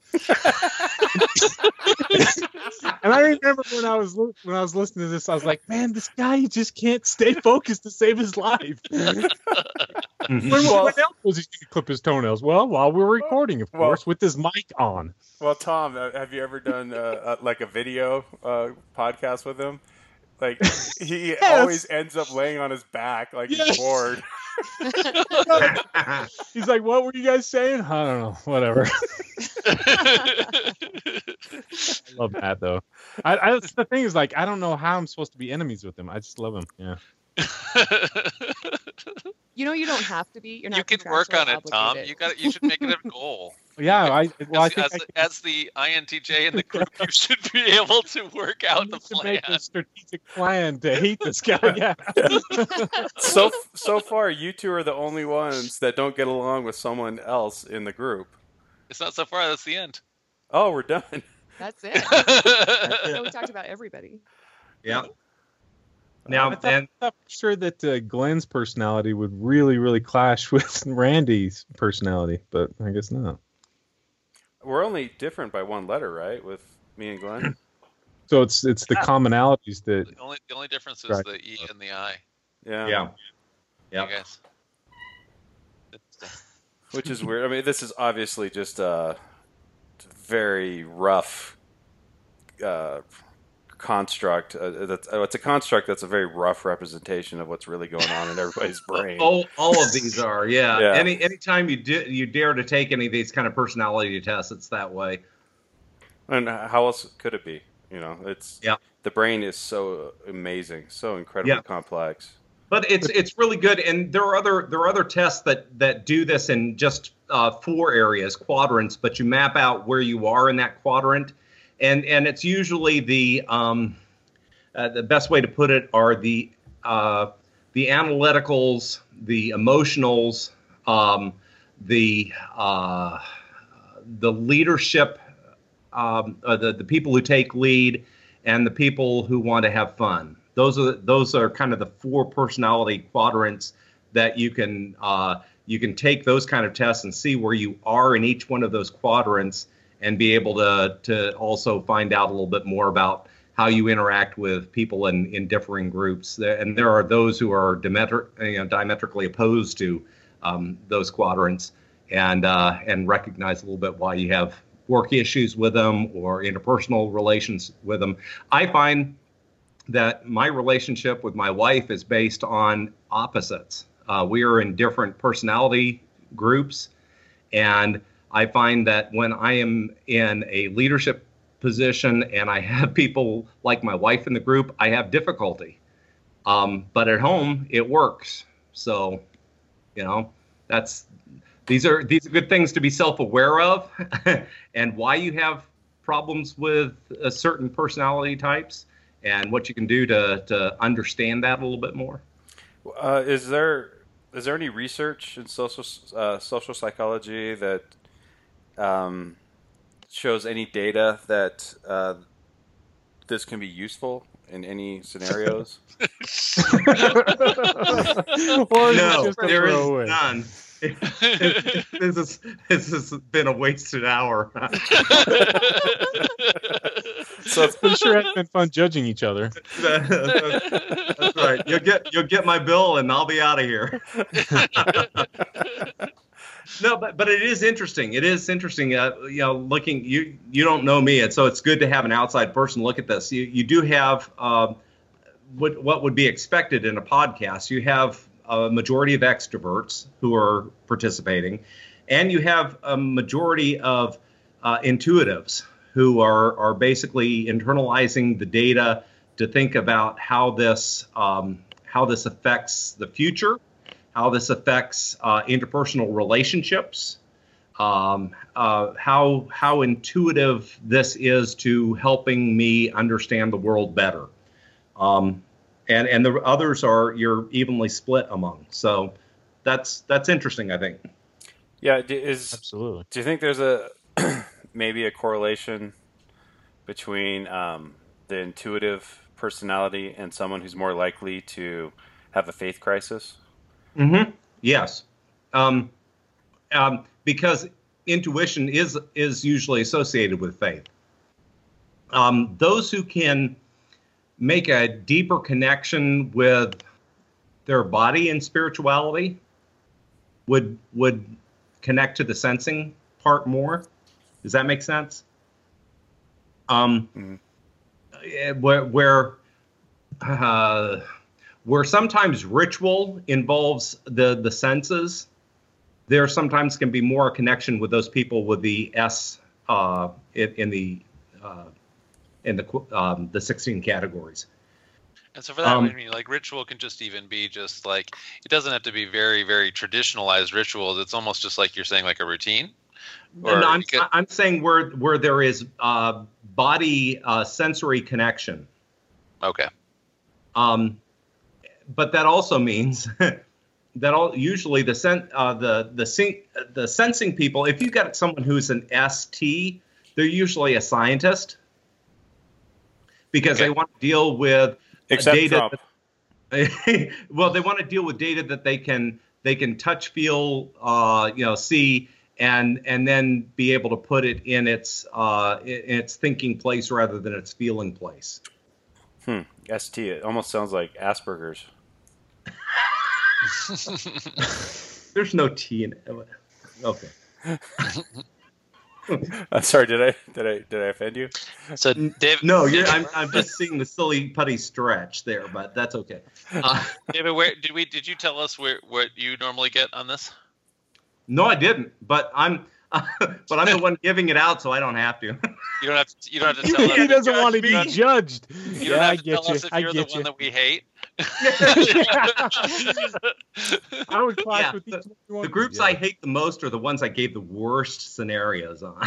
And I remember when I was li- when I was listening to this, I was like, "Man, this guy just can't stay focused to save his life." when, Well- when else was he going to clip his toenails? Well, while we were recording, of Well- course, with his mic on. Well, Tom, uh, have you ever done uh, uh, like a video uh, podcast with him? Like he Yes. always ends up laying on his back, like Yes. he's bored. He's like, "What were you guys saying?" I don't know. Whatever. I love that though. I, I the thing is, like, I don't know how I'm supposed to be enemies with him. I just love him. Yeah. You know, you don't have to be. You're not You can work on contractually it, Tom. obligated. You got. You should make it a goal. Yeah. I well, I as, think as, I the, as the I N T J in the group, you should be able to work out the need to plan. make a strategic plan to hate this guy. Yeah. So so far, you two are the only ones that don't get along with someone else in the group. It's not so far. That's the end. Oh, we're done. That's it. So we talked about everybody. yeah. Now I thought, then, I thought for sure that uh, Glenn's personality would really, really clash with Randy's personality, but I guess not. We're only different by one letter, right? With me and Glenn. So it's it's the commonalities that. The only the only difference is Right. the E and the I. Yeah. yeah, Yeah. yeah. guys. Which is weird. I mean, this is obviously just a very rough uh, construct. Uh, that's uh, it's a construct that's a very rough representation of what's really going on in everybody's brain. All, all of these are, yeah. Yeah. Any anytime you do, you dare to take any of these kind of personality tests, it's that way. And how else could it be? You know, it's yeah. The brain is so amazing, so incredibly Yeah. complex. But it's it's really good, and there are other there are other tests that that do this in just uh, four areas, quadrants. But you map out where you are in that quadrant, and and it's usually the um, uh, the best way to put it are the uh, the analyticals, the emotionals, um, the uh, the leadership, um, uh, the the people who take lead, and the people who want to have fun. Those are those are kind of the four personality quadrants that you can uh, you can take those kind of tests and see where you are in each one of those quadrants, and be able to to also find out a little bit more about how you interact with people in, in differing groups. And there are those who are diametri- you know, diametrically opposed to um, those quadrants, and uh, and recognize a little bit why you have work issues with them or interpersonal relations with them. I find that my relationship with my wife is based on opposites. Uh, we are in different personality groups, and I find that when I am in a leadership position and I have people like my wife in the group, I have difficulty. Um, but at home, it works. So, you know, that's these are these are good things to be self-aware of, and why you have problems with uh, certain personality types, and what you can do to, to understand that a little bit more. Uh, is there is there any research in social uh, social psychology that um, shows any data that uh, this can be useful in any scenarios? No, there is none. this is this has been a wasted hour. So it's pretty sure it's been fun judging each other. that's, that's right. You'll get you'll get my bill, and I'll be out of here. No, but but it is interesting. It is interesting. Uh, you know, looking you you don't know me, and so it's good to have an outside person look at this. You you do have uh, what what would be expected in a podcast. You have a majority of extroverts who are participating, and you have a majority of uh, intuitives who are are basically internalizing the data to think about how this um, how this affects the future, how this affects uh, interpersonal relationships, um, uh, how how intuitive this is to helping me understand the world better. Um, And and the others are you're evenly split among. So that's that's interesting, I think. Yeah, is absolutely. Do you think there's a maybe a correlation between um, the intuitive personality and someone who's more likely to have a faith crisis? Mm-hmm. Yes, um, um, because intuition is is usually associated with faith. Um, those who can make a deeper connection with their body and spirituality would would connect to the sensing part more. Does that make sense? Um, mm-hmm. Where where uh, where sometimes ritual involves the the senses, there sometimes can be more a connection with those people with the S uh, in, in the uh, in the um, the sixteen categories. And so for that, Um, I mean, like ritual can just even be just like, it doesn't have to be very, very traditionalized rituals. It's almost just like you're saying, like a routine. Or No, I'm, you could- I'm saying where where there is uh, body uh, sensory connection. Okay. Um, but that also means that all usually the sen, uh, the the sen- the sensing people. If you've got someone who's an S T, they're usually a scientist because they want to deal with Except data. Trump. that- well, they want to deal with data that they can they can touch, feel, uh, you know, see, and and then be able to put it in its uh, in its thinking place rather than its feeling place. Hmm. S T. It almost sounds like Asperger's. There's no T in it. Okay. I'm sorry. Did I did I did I offend you? So Dave, No, you're, I'm I'm just seeing the silly putty stretch there, but that's okay. Uh, David, where did we? Did you tell us where what you normally get on this? no, I didn't, but I'm but I'm the one giving it out, so I don't have to. You don't have to. You don't have to tell us. He doesn't Judge want to me. be judged. You Yeah, don't I have to get tell you. us if I you're the get one you. that we hate. I would clash Yeah, with the, each one. the groups I hate the most are the ones I gave the worst scenarios on.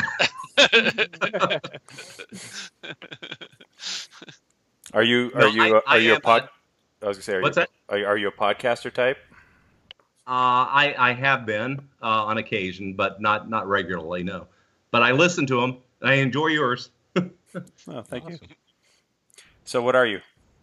Are you are No, you I- are I you a am pod? a- I was gonna say, are What's you, that? Are you, are you a podcaster type? Uh, I I have been uh, on occasion, but not not regularly. No, but I listen to them and I enjoy yours. Oh, thank you. So, what are you?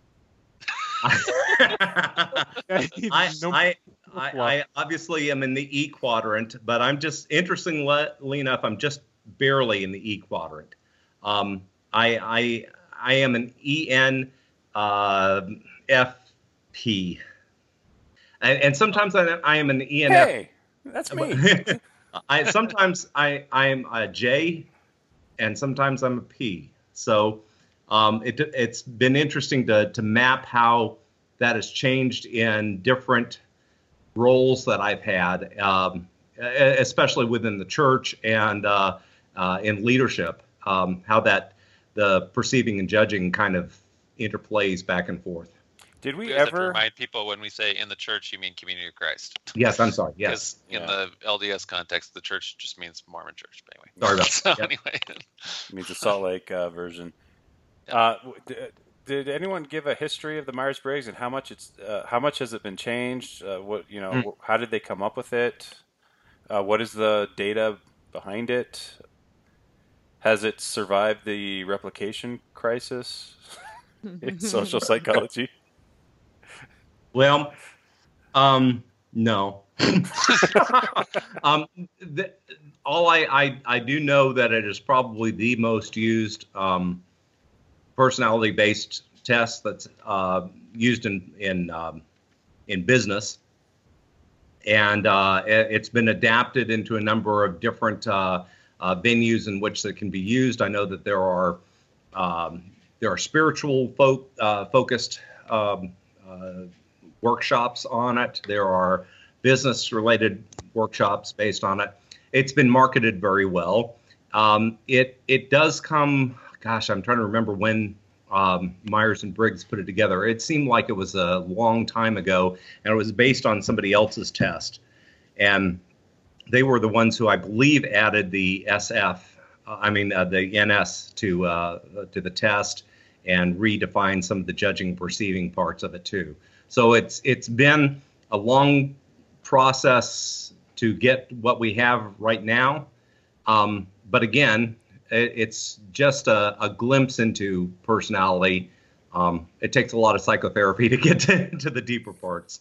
I, I, I, I obviously am in the E quadrant, but I'm just interestingly enough, I'm just barely in the E quadrant. Um, I, I, I am an E N uh, F P, and, and sometimes I, I am an E N F. Hey, that's me. I sometimes I I am a J, and sometimes I'm a P. So um, it it's been interesting to to map how that has changed in different roles that I've had, um, especially within the church and uh, uh, in leadership. Um, how that the perceiving and judging kind of interplays back and forth. Did we, We always have to ever? remind people when we say in the church, you mean Community of Christ. Yes, I'm sorry. Yes. Because in Yeah. the L D S context, the church just means Mormon church. But anyway. Sorry about so that. Yep. anyway. means the Salt Lake uh, version. Uh, w- d- did anyone give a history of the Myers-Briggs and how much it's uh, how much has it been changed? Uh, what you know, Mm. wh- how did they come up with it? Uh, what is the data behind it? Has it survived the replication crisis in social psychology? Well, um, no. um, the, all I, I I do know that it is probably the most used um, personality-based test that's uh, used in in um, in business, and uh, it, it's been adapted into a number of different uh, uh, venues in which it can be used. I know that there are um, there are spiritual folk uh, focused um, uh, workshops on it. There are business-related workshops based on it. It's been marketed very well. Um, it it does come. Gosh, I'm trying to remember when um, Myers and Briggs put it together. It seemed like it was a long time ago, and it was based on somebody else's test. And they were the ones who I believe added the S F, uh, I mean uh, the N S to uh, to the test, and redefined some of the judging, perceiving parts of it too. So it's it's been a long process to get what we have right now. Um, but again, it, it's just a, a glimpse into personality. Um, it takes a lot of psychotherapy to get to, to the deeper parts.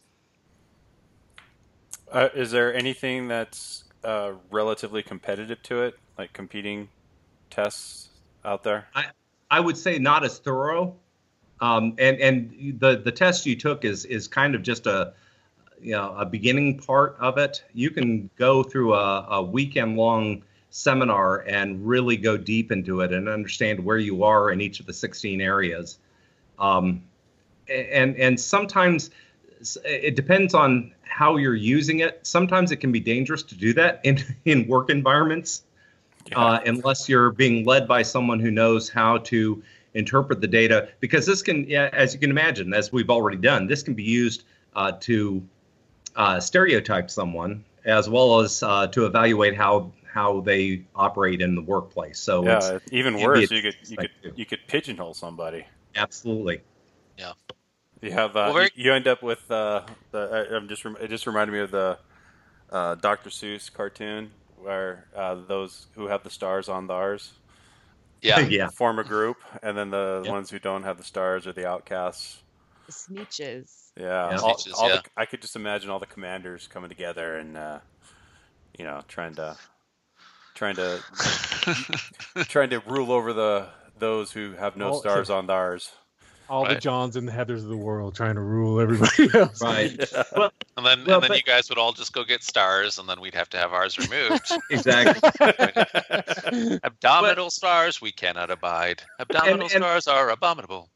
Uh, is there anything that's uh, relatively competitive to it, like competing tests out there? I, I would say not as thorough. Um, and and the, the test you took is is kind of just a you know a beginning part of it. You can go through a, a weekend long seminar and really go deep into it and understand where you are in each of the sixteen areas. Um, and and sometimes it depends on how you're using it. Sometimes it can be dangerous to do that in in work environments, yeah. uh, unless you're being led by someone who knows how to interpret the data, because this can, yeah, as you can imagine, as we've already done, this can be used uh, to uh, stereotype someone as well as uh, to evaluate how how they operate in the workplace. So yeah, it's even worse, you could you could too. you could pigeonhole somebody. Absolutely. Yeah. You have uh, well, very... you, you end up with uh, the. I'm just it just reminded me of the uh, Doctor Seuss cartoon where uh, those who have the stars on theirs. Yeah, yeah. Form a group, and then the yep. ones who don't have the stars are the outcasts. The Sneetches. Yeah, yeah. all, Sneetches, all yeah. The, I could just imagine all the commanders coming together and, uh, you know, trying to, trying to, trying to rule over the those who have no all, stars on theirs. All right. the Johns and the Heathers of the world trying to rule everybody else. Right. Yeah. Well, and then, well, and then but, you guys would all just go get stars, and then we'd have to have ours removed. Exactly. Abdominal stars we cannot abide. Abdominal And- and- stars are abominable.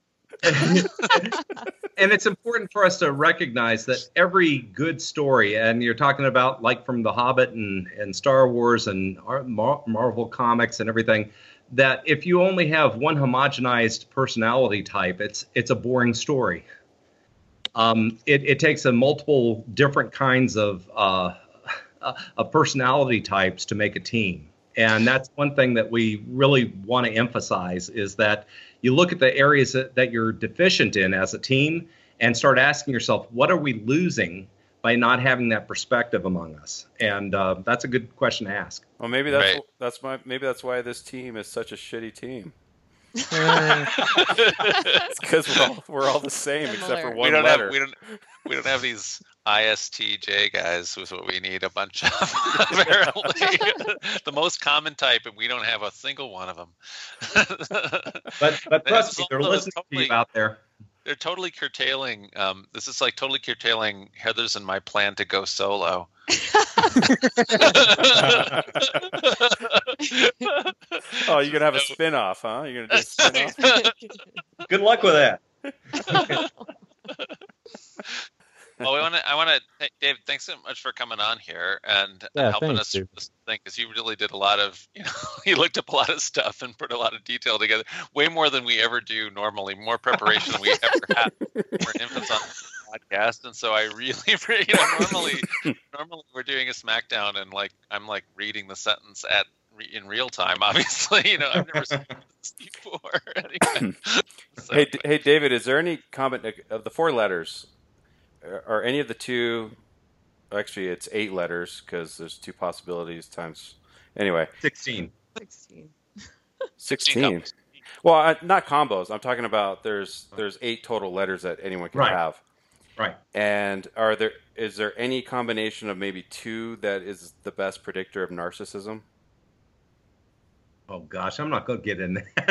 And it's important for us to recognize that every good story, and you're talking about like from The Hobbit and, and Star Wars and Ar- Mar- Marvel Comics and everything, that if you only have one homogenized personality type, it's it's a boring story. Um, it, it takes a multiple different kinds of uh, uh, of personality types to make a team. And that's one thing that we really want to emphasize is that you look at the areas that, that you're deficient in as a team and start asking yourself, what are we losing by not having that perspective among us? And uh, that's a good question to ask. Well, maybe that's Right. that's my maybe that's why this team is such a shitty team. It's because we're all, we're all the same except for Similar. one we don't letter. have we don't we don't have these I S T J guys was what we need a bunch of apparently the most common type, and we don't have a single one of them. But but trust It's me, they're also listening to totally- you out there. They're totally curtailing. Um, this is like totally curtailing Heather's and my plan to go solo. Oh, you're gonna have a spin-off, huh? You're gonna do a spin-off? Good luck with that. Well, we want to. I want to, Dave. Thanks so much for coming on here and Yeah, helping thanks, us Dave. through this thing, because you really did a lot of. You know, you looked up a lot of stuff and put a lot of detail together. Way more than we ever do normally. More preparation than we ever have for an Infants on the podcast. And so I really, you know, normally, normally we're doing a SmackDown and like I'm like reading the sentence at in real time. Obviously, you know, I've never seen this before. Anyway. So, Hey, D- hey, David, is there any comment of the four letters? Are are any of the two? Actually, it's eight letters because there's two possibilities times. Anyway, sixteen. sixteen. sixteen. Well, I, not combos. I'm talking about there's there's eight total letters that anyone can Right. have. Right. And are there is there any combination of maybe two that is the best predictor of narcissism? Oh gosh, I'm not going to get in there.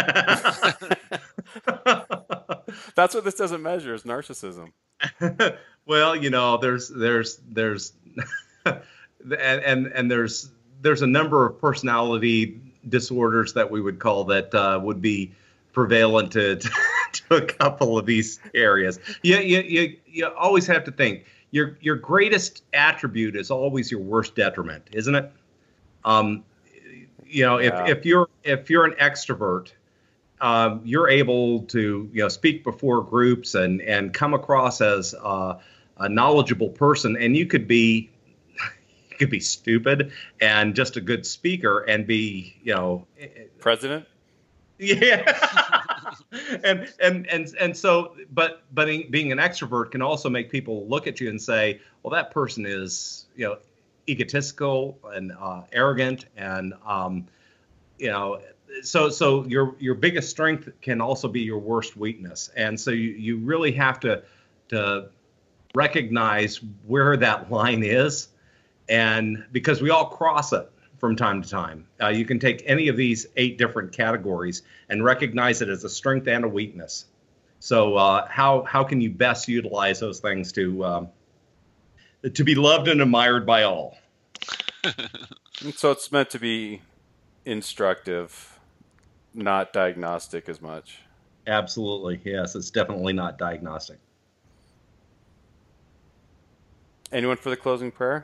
That's what this doesn't measure is narcissism. Well, you know, there's there's there's and, and and there's there's a number of personality disorders that we would call that uh, would be prevalent to, to to a couple of these areas. You, you you you always have to think your your greatest attribute is always your worst detriment, isn't it? Um, you know, Yeah. if if you're if you're an extrovert, um, you're able to you know speak before groups and and come across as uh, a knowledgeable person, and you could be you could be stupid and just a good speaker and be you know President? yeah. and and and and so but but being an extrovert can also make people look at you and say, well, that person is you know egotistical and uh, arrogant and um, you know so so your your biggest strength can also be your worst weakness, and so you you really have to to recognize where that line is, and because we all cross it from time to time. Uh, you can take any of these eight different categories and recognize it as a strength and a weakness. So uh, how how can you best utilize those things to um, to be loved and admired by all? And so it's meant to be instructive, not diagnostic as much. Absolutely, yes. It's definitely not diagnostic. Anyone for the closing prayer?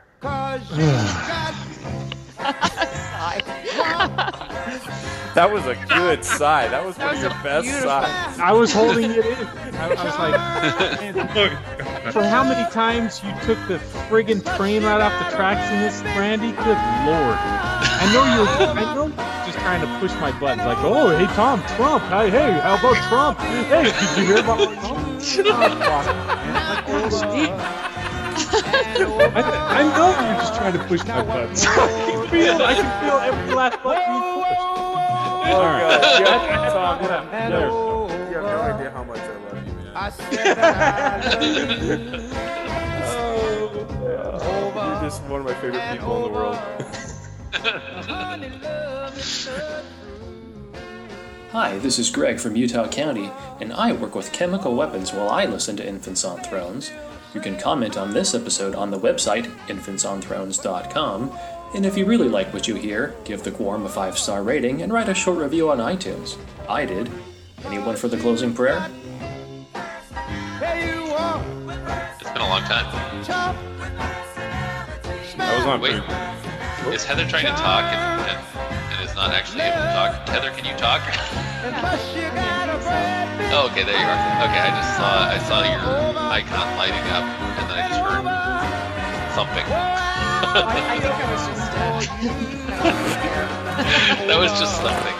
That was a good sigh. That was one of your best sighs. I was holding it in. I, I was like, man, for how many times you took the friggin' train right off the tracks in this, Randy? Good lord. I know you're, I know you're just trying to push my buttons. Like, oh, hey, Tom, Trump. Hey, hey, how about Trump? Hey, did you hear about Trump? Oh, fuck, man. Like, oh, Steve. I, I know you're just trying to push my buttons. I can feel, I can feel every last button you pushed. Oh, All right. God. Yeah, Tom, yeah. There. You have no idea how much I love you, man. I said that I love you. Oh, you're just one of my favorite people in the world. Hi, this is Greg from Utah County, and I work with chemical weapons while I listen to Infants on Thrones. You can comment on this episode on the website infants on thrones dot com, And if you really like what you hear, give The Quorum a five-star rating and write a short review on iTunes. I did. Anyone for the closing prayer? It's been a long time. I was on. Wait, is Heather trying to talk and, and, and is not actually able to talk? Heather, can you talk? Oh, okay, there you are. Okay, I just saw I saw your icon lighting up, and then I just heard something. I think I was just. Uh, that was just something.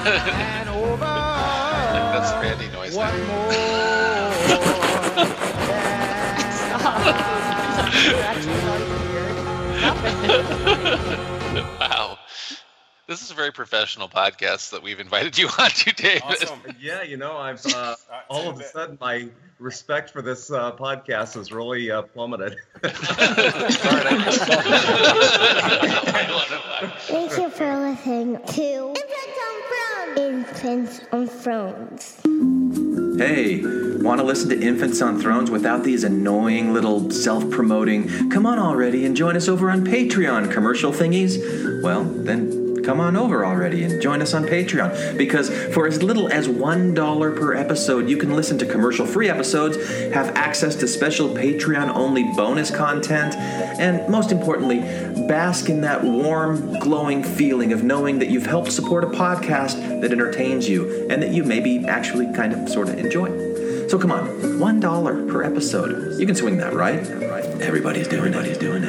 Like, that's Randy noise now. Wow. This is a very professional podcast that we've invited you on to, David. Awesome. Yeah, you know, I've uh, all of a sudden my respect for this uh, podcast has really uh, plummeted. Thank you for listening to Infants on Thrones. Hey, want to listen to Infants on Thrones without these annoying little self-promoting, come on already and join us over on Patreon commercial thingies? Well, then come on over already and join us on Patreon, because for as little as one dollar per episode, you can listen to commercial-free episodes, have access to special Patreon-only bonus content, and most importantly, bask in that warm, glowing feeling of knowing that you've helped support a podcast that entertains you and that you maybe actually kind of sort of enjoy. So come on, one dollar per episode. You can swing that, right? Everybody's doing it. Everybody's doing it.